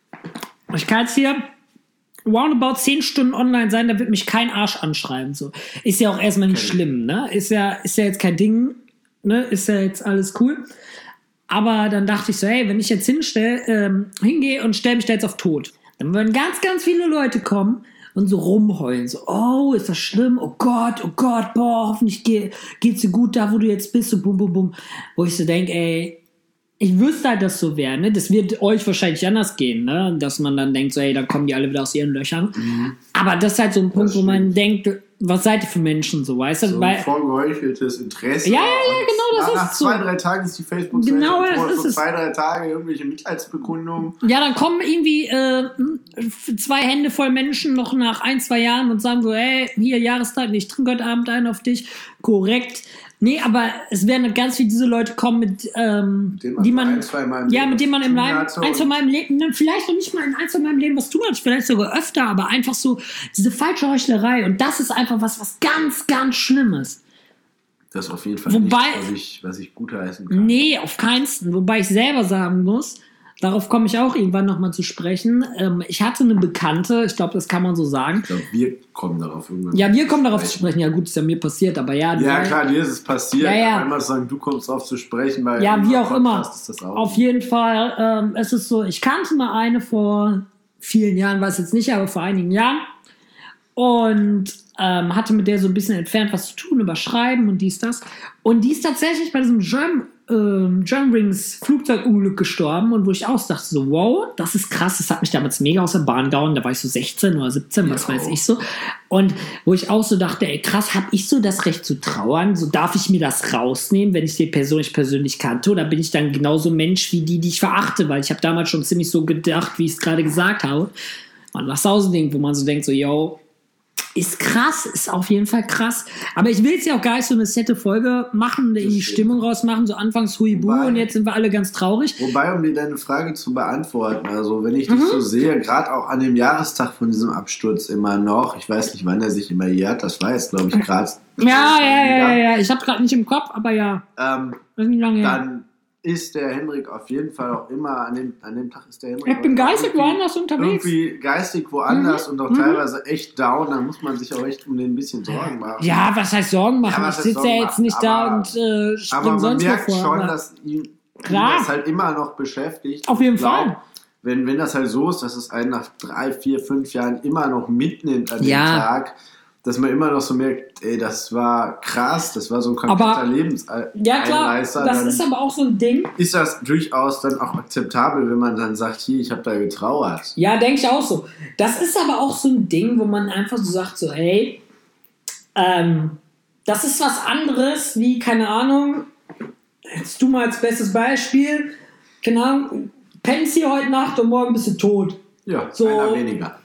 ich kann jetzt hier roundabout zehn Stunden online sein, da wird mich kein Arsch anschreiben. So. Ist ja auch erstmal nicht okay. schlimm, ne? Ist ja, ist ja jetzt kein Ding, ne? Ist ja jetzt alles cool. Aber dann dachte ich so, hey, wenn ich jetzt hinstell, ähm, hingehe und stelle mich da jetzt auf tot, dann würden ganz, ganz viele Leute kommen und so rumheulen. So, oh, ist das schlimm? Oh Gott, oh Gott, boah, hoffentlich geht, geht's dir gut da, wo du jetzt bist, so bum, bum, bum. Wo ich so denke, ey, ich wüsste halt, dass es so wäre, ne? Das wird euch wahrscheinlich anders gehen, ne? Dass man dann denkt, so, hey, dann kommen die alle wieder aus ihren Löchern. Mhm. Aber das ist halt so ein Punkt, wo man denkt, was seid ihr für Menschen, so, weißt du? So Weil, ein vorgeheucheltes Interesse. Ja, ja, ja, genau, das nach, ist nach so. zwei, drei Tagen ist die Facebook-Seite Genau, und das vor ist so es. zwei, drei Tage irgendwelche Mitleidsbekundungen. Ja, dann kommen irgendwie äh, zwei Hände voll Menschen noch nach ein, zwei Jahren und sagen so, hey, hier Jahrestag, ich trinke heute Abend einen auf dich. Korrekt. Nee, aber es werden ganz viele diese Leute kommen, mit ähm, Mit die man, ein, zwei Mal im ja, Leben mit denen man im zu tun Leben, hatte ein, zwei Mal im Leben, ne, vielleicht noch nicht mal in ein, zwei Mal im Leben was tun hat, vielleicht sogar öfter, aber einfach so diese falsche Heuchlerei und das ist einfach was, was ganz, ganz Schlimmes. Das ist auf jeden Fall Wobei, nichts, was ich, was ich gutheißen kann. Nee, auf keinsten. Wobei ich selber sagen muss, darauf komme ich auch irgendwann nochmal zu sprechen. Ähm, ich hatte eine Bekannte, ich glaube, das kann man so sagen. Ich glaube, wir kommen darauf irgendwann. Ja, wir kommen darauf zu sprechen. Ja, gut, ist ja mir passiert, aber ja. Ja, klar, dir ist es passiert. Ja, ja. Einmal sagen, du kommst drauf zu sprechen, weil Ja, wie auch immer. Ist das auch Auf jeden Fall, ähm, es ist so, ich kannte mal eine vor vielen Jahren, weiß jetzt nicht, aber vor einigen Jahren. Und ähm, hatte mit der so ein bisschen entfernt was zu tun, über Schreiben und dies, das. Und die ist tatsächlich bei diesem Germ, ähm, Germanwings Flugzeugunglück gestorben und wo ich auch dachte so, wow, das ist krass, das hat mich damals mega aus der Bahn gehauen, da war ich so sechzehn oder siebzehn, was Ja, weiß auch. ich so. Und wo ich auch so dachte, ey krass, habe ich so das Recht zu trauern? So darf ich mir das rausnehmen, wenn ich die Person nicht persönlich kannte? Oder bin ich dann genauso Mensch wie die, die ich verachte? Weil ich habe damals schon ziemlich so gedacht, wie ich es gerade gesagt habe. Und was auch so ein Ding, wo man so denkt, so, yo, ist krass, ist auf jeden Fall krass. Aber ich will jetzt ja auch gar nicht so eine sette Folge machen, in die Stimmung rausmachen, so anfangs Huibu Wobei- und jetzt sind wir alle ganz traurig. Wobei, um dir deine Frage zu beantworten, also wenn ich Mhm. dich so sehe, gerade auch an dem Jahrestag von diesem Absturz immer noch, ich weiß nicht, wann er sich immer jährt, das war jetzt, glaube ich, gerade. Ja, ja, ja, ja, ja. Ich habe gerade nicht im Kopf, aber ja. Ähm, Das ist nicht lange her. dann ist der Henrik auf jeden Fall auch immer, an dem, an dem Tag ist der Henrik Ich bin auch geistig irgendwie- woanders unterwegs. Irgendwie geistig woanders Mhm. und auch Mhm. teilweise echt down, da muss man sich auch echt um den ein bisschen Sorgen machen. Ja, was heißt Sorgen machen? Ja, ich was heißt sitze ja Sorgen jetzt nicht machen? da Aber- und äh, Aber spring man sonst wo merkt vor. schon, aber dass ihn, ihn Klar. das halt immer noch beschäftigt. Auf jeden Ich glaub, Fall. Wenn, wenn das halt so ist, dass es einen nach drei, vier, fünf Jahren immer noch mitnimmt an dem Ja. Tag, dass man immer noch so merkt, ey, das war krass, das war so ein kompletter Aber- Lebenseinreißer. ja, klar, das dann ist aber auch so ein Ding. ist das durchaus dann auch akzeptabel, wenn man dann sagt, hier, ich habe da getrauert. Ja, denke ich auch so. Das ist aber auch so ein Ding, wo man einfach so sagt, so, hey, ähm, das ist was anderes wie, keine Ahnung, jetzt du mal als bestes Beispiel, keine Ahnung, pennst hier heute Nacht und morgen bist du tot. Ja, So. einer weniger.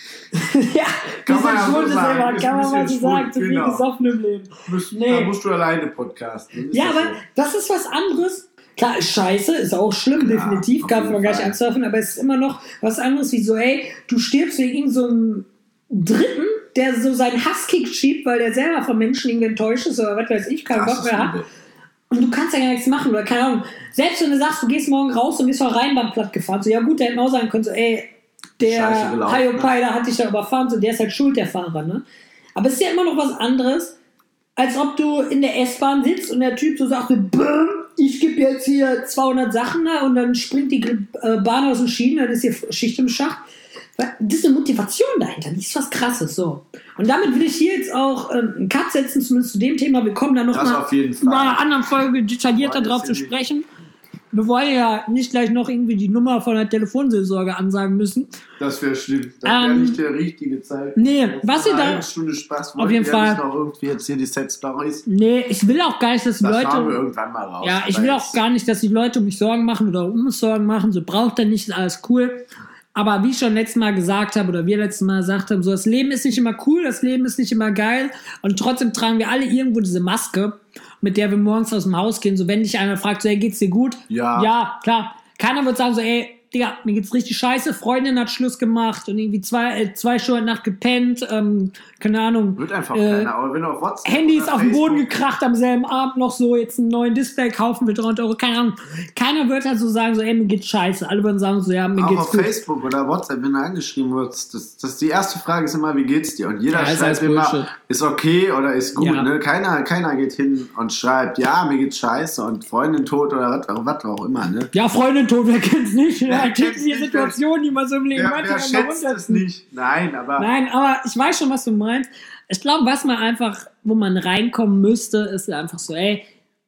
Ja, Kann man bisschen ja so schwul ist sagen, immer, ist kann ein man mal so bisschen sagen, schwul, zu viel genau. gesoffen im Leben. Müsst, Nee. Da musst du alleine podcasten. Ist Ja, das aber so? das ist was anderes. Klar, ist scheiße, ist auch schlimm, Klar, definitiv, auf kann jeden man gar nicht Fall. anzweifeln, aber es ist immer noch was anderes wie so, ey, du stirbst wegen irgend so einem Dritten, der so seinen Hasskick schiebt, weil der selber von Menschen irgendwie enttäuscht ist oder was weiß ich, keinen Bock Krasses mehr hat. Übel. Und du kannst ja gar nichts machen, oder keine Ahnung. Selbst wenn du sagst, du gehst morgen raus und bist vor Rheinbahn platt gefahren, so, ja gut, der hätte man auch sagen können, so, ey, Scheiße der gelaufen, Hayopai, da hat dich da überfahren, so, der ist halt schuld, der Fahrer, ne? Aber es ist ja immer noch was anderes, als ob du in der S-Bahn sitzt und der Typ so sagt, so, "Bäm, ich gebe jetzt hier zweihundert Sachen da und dann springt die äh, Bahn aus den Schienen, dann ist hier Schicht im Schacht. Das ist eine Motivation dahinter, die ist was Krasses, so. Und damit will ich hier jetzt auch ähm, einen Cut setzen, zumindest zu dem Thema. Wir kommen da noch Das mal auf jeden Fall. bei einer anderen Folge detaillierter Boah, drauf das zu ist sprechen. Wir wollen ja nicht gleich noch irgendwie die Nummer von der Telefonseelsorge ansagen müssen. Das wäre schlimm. Das wäre Ähm, nicht der richtige Zeit. nee, Auf was ihr eine da- halbe Stunde Spaß Auf jeden wollten wir Fall. nicht noch irgendwie jetzt hier die Set-Stories. Nee, ich will auch gar nicht, dass die Das schauen wir Leute... irgendwann mal raus. Ja, ich Aber will jetzt- auch gar nicht, dass die Leute um mich Sorgen machen oder um uns Sorgen machen. So braucht er nicht, ist alles cool. Aber wie ich schon letztes Mal gesagt habe oder wir letztes Mal gesagt haben, so das Leben ist nicht immer cool, das Leben ist nicht immer geil und trotzdem tragen wir alle irgendwo diese Maske, mit der wir morgens aus dem Haus gehen. So wenn dich einer fragt, so, hey, geht's dir gut? Ja. Ja, klar. Keiner wird sagen so, ey, Digga, mir geht's richtig scheiße, Freundin hat Schluss gemacht und irgendwie zwei, äh, zwei Stunden Nacht gepennt, ähm, keine Ahnung. Wird einfach äh, keiner. Aber wenn du auf WhatsApp Handy oder ist auf den Boden Facebook- gekracht am selben Abend noch so, jetzt einen neuen Display kaufen für dreihundert Euro, keine Ahnung. Keiner wird halt so sagen, so, ey, mir geht's scheiße. Alle würden sagen so, ja, mir Auch geht's auf gut. Facebook oder WhatsApp, wenn du angeschrieben wirst, das, das die erste Frage ist immer, wie geht's dir? Und jeder Ja, ist schreibt alles immer, Bullshit. ist okay oder ist gut. Ja. Ne? Keiner, keiner geht hin und schreibt, ja, mir geht's scheiße und Freundin tot oder was, was auch immer. Ne? Ja, Freundin tot, wer kennt's nicht? Ja, kennt's kennt's die nicht, Situation, die man so im Leben Wer, hat, wer die man schätzt mal es nicht? Nein, aber Nein, aber ich weiß schon, was du meinst. Ich glaube, was man einfach, wo man reinkommen müsste, ist einfach so, ey,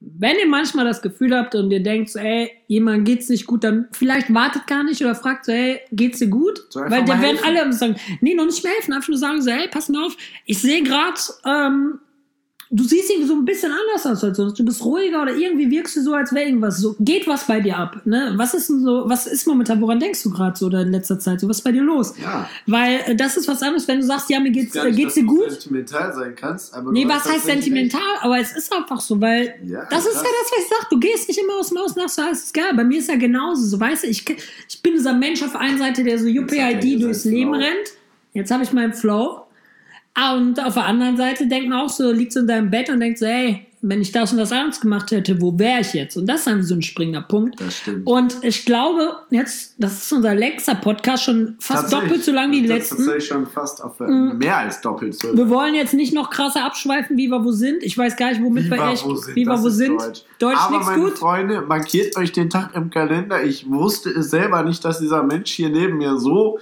wenn ihr manchmal das Gefühl habt und ihr denkt, so, ey, jemand geht's nicht gut, dann vielleicht wartet gar nicht oder fragt so, hey, geht's dir gut? So einfach Weil mal dann werden helfen. alle sagen, nee, noch nicht mehr helfen, einfach nur sagen so, hey, pass mal auf, ich sehe gerade, ähm, du siehst irgendwie so ein bisschen anders aus als sonst. Du bist ruhiger oder irgendwie wirkst du so, als wäre irgendwas so. Geht was bei dir ab? Ne? Was ist denn so, was ist momentan, woran denkst du gerade so oder in letzter Zeit? So, was ist bei dir los? Ja. Weil äh, das ist was anderes, wenn du sagst, ja, mir geht's, Gar äh, nicht, geht's dass dir du gut? sentimental sein kannst, aber Nee, du was hast heißt tatsächlich sentimental? Aber es ist einfach so, weil Ja, das ist krass. ja das, was ich sag. Du gehst nicht immer aus dem Haus nach so, alles ist geil. Bei mir ist ja genauso. So, weißt du, ich, ich bin dieser Mensch auf der einen Seite, der so Juppie hat I er D hier durchs seinen Leben Flow. rennt. Jetzt habe ich meinen Flow. Ah, und auf der anderen Seite denkt man auch so, liegt so in deinem Bett und denkt so, ey, wenn ich das und das abends gemacht hätte, wo wäre ich jetzt? Und das ist dann so ein springender Punkt. Das stimmt. Und ich glaube, jetzt, das ist unser längster Podcast, schon fast Tatsächlich. doppelt so lang wie die Das ist letzten. tatsächlich schon fast auf, mehr als doppelt so. Wir wollen jetzt nicht noch krasser abschweifen, wie wir wo sind. Ich weiß gar nicht, womit wir echt, wie wir das wo ist sind. Deutsch, Deutsch Aber nichts meine gut. Freunde, markiert euch den Tag im Kalender. Ich wusste es selber nicht, dass dieser Mensch hier neben mir so,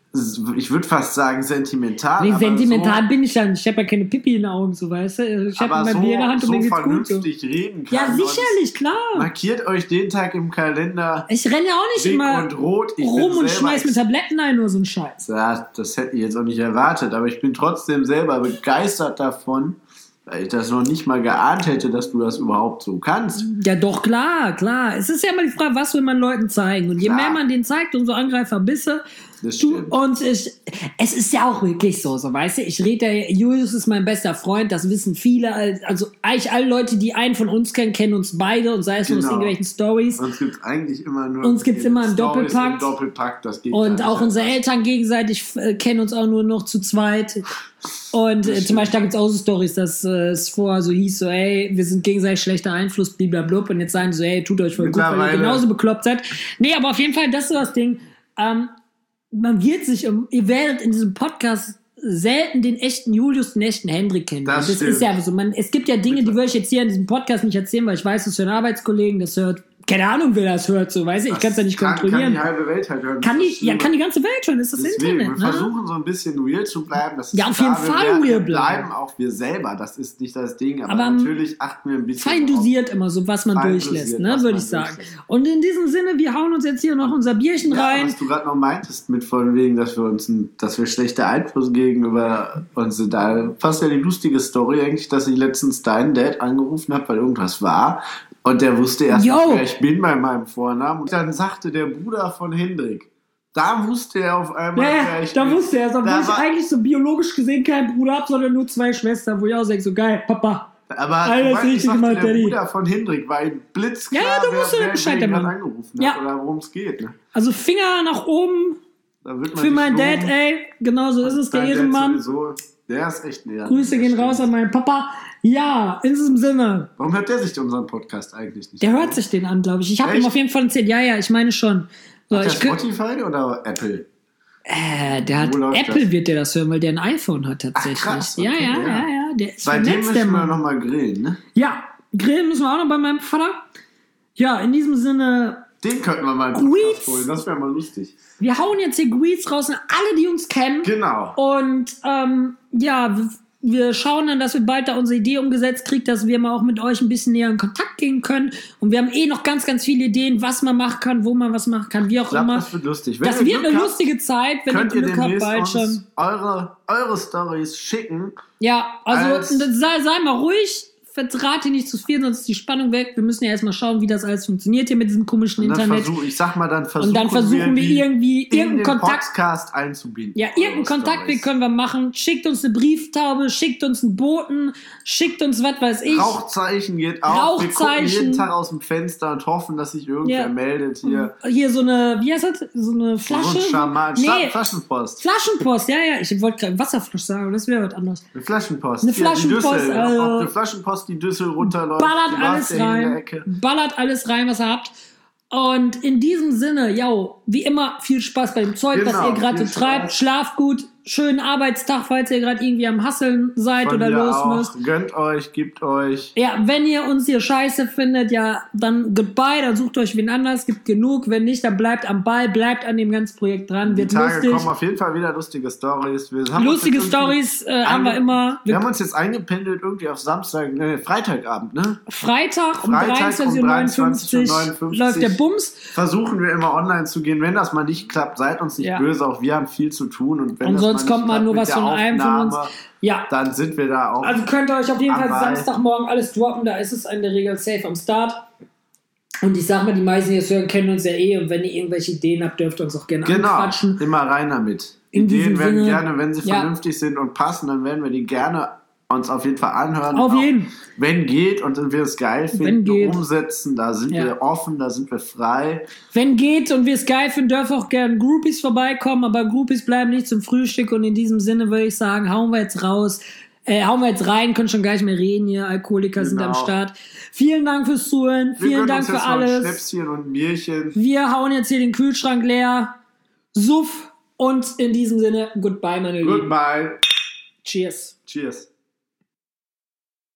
ich würde fast sagen, sentimental. Nee, aber sentimental so, bin ich ja nicht. Ich habe ja keine Pipi in den Augen, so weißt du. Ich habe aber mein so, Bier in der Hand und so mir geht's gut. So. vernünftig reden kann. Ja, sicherlich, Und klar. markiert euch den Tag im Kalender. Ich renne ja auch nicht Dick immer und rot. Ich rum bin und selber schmeiß mit Tabletten ein, nur so ein Scheiß. Ja, das hätte ich jetzt auch nicht erwartet, aber ich bin trotzdem selber begeistert davon, weil ich das noch nicht mal geahnt hätte, dass du das überhaupt so kannst. Ja, doch, klar, klar. Es ist ja immer die Frage, was will man Leuten zeigen? Und je Klar. mehr man denen zeigt, umso Angreiferbisse. Das Du, stimmt. und ich, es ist ja auch wirklich so, so weißt du, ich rede ja, Julius ist mein bester Freund, das wissen viele, also eigentlich alle Leute, die einen von uns kennen, kennen uns beide und sei es nur aus Genau. irgendwelchen Stories. Uns gibt es eigentlich immer nur Uns gibt's immer im Storys Doppelpack. im Doppelpack. Das geht Und gar auch nicht unsere anders. Eltern gegenseitig äh, kennen uns auch nur noch zu zweit. Und äh, zum Beispiel, da gibt es auch so Stories, dass äh, es vorher so hieß, so, ey, wir sind gegenseitig schlechter Einfluss, blablabla. Und jetzt sagen sie so, ey, tut euch voll gut, weil ihr Mittlerweile- genauso bekloppt seid. Nee, aber auf jeden Fall, das ist so das Ding. Ähm, man wird sich, um, ihr werdet in diesem Podcast selten den echten Julius, den echten Hendrik kennen. Das das stimmt. ist ja so. Man, es gibt ja Dinge, die würde ich jetzt hier in diesem Podcast nicht erzählen, weil ich weiß, das hören Arbeitskollegen, das hört, keine Ahnung, wer das hört, so, weiß ich, ich kann es ja nicht kann, kontrollieren. Kann die halbe Welt halt hören. Kann Das die, ist ja, schlimm. kann die ganze Welt schon, das ist das Deswegen, Internet. wir Ne? versuchen so ein bisschen real zu bleiben. Das ist Ja, auf jeden klar, wir Fall werden- real wir bleiben. bleiben auch wir selber, das ist nicht das Ding. Aber, Aber natürlich achten wir ein bisschen Fein drauf. dosiert immer so, was man Fein durchlässt, dosiert, ne, was würde man ich sagen. durchlässt. Und in diesem Sinne, wir hauen uns jetzt hier noch unser Bierchen Ja, rein. was du gerade noch meintest, mit von wegen, dass wir uns, ein, dass wir schlechter Einfluss gegenüber uns sind, da fast ja die lustige Story eigentlich, dass ich letztens deinen Dad angerufen habe, weil irgendwas war und der wusste erst Yo. nicht, wer ich bin bei meinem Vornamen und dann sagte der Bruder von Hendrik, da wusste er auf einmal, Ja, wer ich da bin. wusste er, obwohl Da ich war- eigentlich so biologisch gesehen keinen Bruder habe, sondern nur zwei Schwestern, wo ich auch denke, so geil, Papa. Aber Alles du weißt, ich richtig sagte, gemacht, der Daddy. Bruder von Hendrik war ihm blitzklar, Ja, ja, du wer, wusstest wer, Bescheid, wer der ihn gerade Mann. angerufen Ja. hat oder worum es geht. Ne? Also Finger nach oben Da wird man für sich meinen Dad, loben. ey. Genau so ist es, der Dein Dad Ehrenmann. sowieso, der ist echt näher. Grüße gehen raus an meinen Papa. Ja, in diesem Sinne. Warum hört der sich unseren Podcast eigentlich nicht Der an? hört sich den an, glaube ich. Ich habe ihm Echt? auf jeden Fall erzählt. Ja, ja, ich meine schon. So, Hat der ich kö- Spotify oder Apple? Äh, der hat Wo läuft Apple das? wird der das hören, weil der ein iPhone hat tatsächlich. Ach, krass, ja, okay, ja, ja. ja, ja, der ist Bei dem vernetzt, der müssen wir Mann. nochmal grillen, ne? Ja, grillen müssen wir auch noch bei meinem Vater. Ja, in diesem Sinne, Den könnten wir mal einen Podcast Greets. holen, das wäre mal lustig. wir hauen jetzt hier Greets raus an alle, die uns kennen. Genau. Und ähm, ja, w- wir schauen dann, dass wir bald da unsere Idee umgesetzt kriegen, dass wir mal auch mit euch ein bisschen näher in Kontakt gehen können. Und wir haben eh noch ganz, ganz viele Ideen, was man machen kann, wo man was machen kann, wie auch Ich glaube, immer. das wird lustig. Wenn Das ihr wird Glück eine habt, lustige Zeit, wenn ihr könnt ihr Glück habt, demnächst bald uns schon. eure, eure Stories schicken. Ja, also Als- sei, sei mal ruhig, verrate nicht zu viel, sonst ist die Spannung weg. Wir müssen ja erstmal schauen, wie das alles funktioniert hier mit diesem komischen Und dann Internet. versuch, ich sag mal, dann versuchen, Und dann versuchen wir die irgendwie in irgendeinen den Kontakt. Podcast einzubinden. Ja, irgendeinen Eure Kontaktweg Stories. können wir machen. Schickt uns eine Brieftaube, schickt uns einen Boten, schickt uns was weiß ich. Rauchzeichen geht auch. Wir gucken Rauchzeichen. jeden Tag aus dem Fenster und hoffen, dass sich irgendwer Ja. meldet hier. Hier so eine, wie heißt das? So eine Flasche? So ein Schaman. Nee, Flaschenpost. Flaschenpost, ja, ja. Ich wollte gerade Wasserflasche sagen, aber das wäre was anderes. Eine Flaschenpost. Eine Hier, die Flaschenpost, Düssel. also- Ob eine Flaschenpost die Düssel runterläuft. Ballert die alles warst ja hier in der rein. Ecke. Ballert alles rein, was ihr habt. Und in diesem Sinne, ja, wie immer, viel Spaß bei dem Zeug, was Genau, ihr gerade viel so treibt. Spaß. Schlaft gut, schönen Arbeitstag, falls ihr gerade irgendwie am Hasseln seid Von oder mir los auch. müsst. Gönnt euch, gibt euch. Ja, wenn ihr uns hier scheiße findet, ja, dann goodbye, dann sucht euch wen anders, gibt genug. Wenn nicht, dann bleibt am Ball, bleibt an dem ganzen Projekt dran, Die wird Tage lustig. kommen auf jeden Fall wieder lustige Stories. Wir haben Lustige uns jetzt irgendwie Stories äh, haben wir einge- immer. Wir haben uns jetzt eingependelt irgendwie auf Samstag, ne, Freitagabend, ne? Freitag um Freitag um dreiundzwanzig Uhr neunundfünfzig dreiundzwanzig Uhr läuft der Bums. Versuchen wir immer online zu gehen. Wenn das mal nicht klappt, seid uns nicht Ja. böse. Auch wir haben viel zu tun. Und, wenn Und das sonst mal kommt nicht mal klappt nur mit was der von einem von uns. Aufnahme, Ja. Dann sind wir da auch. Also könnt ihr euch auf jeden am Fall Ball. Samstagmorgen alles droppen, da ist es in der Regel safe am Start. Und ich sag mal, die meisten, die es hören, kennen uns ja eh. Und wenn ihr irgendwelche Ideen habt, dürft ihr uns auch gerne Genau, anquatschen. immer rein damit. In diesem Ideen werden Sinne, gerne, wenn sie ja. vernünftig sind und passen, dann werden wir die gerne uns auf jeden Fall anhören. Auf Auch jeden. Wenn geht und wir es geil Wenn finden, geht. umsetzen, da sind Ja. wir offen, da sind wir frei. Wenn geht und wir es geil finden, dürfen auch gerne Groupies vorbeikommen. Aber Groupies bleiben nicht zum Frühstück. Und in diesem Sinne würde ich sagen, hauen wir jetzt raus. Äh, hauen wir jetzt rein, können schon gar nicht mehr reden hier. Alkoholiker sind Genau. am Start. Vielen Dank fürs Zuhören. Wir Vielen gönnen Dank uns für jetzt noch ein alles. Schnäpschen und ein Bierchen. Wir hauen jetzt hier den Kühlschrank leer. Suff. Und in diesem Sinne, goodbye, meine Lieben. Goodbye. Cheers. Cheers.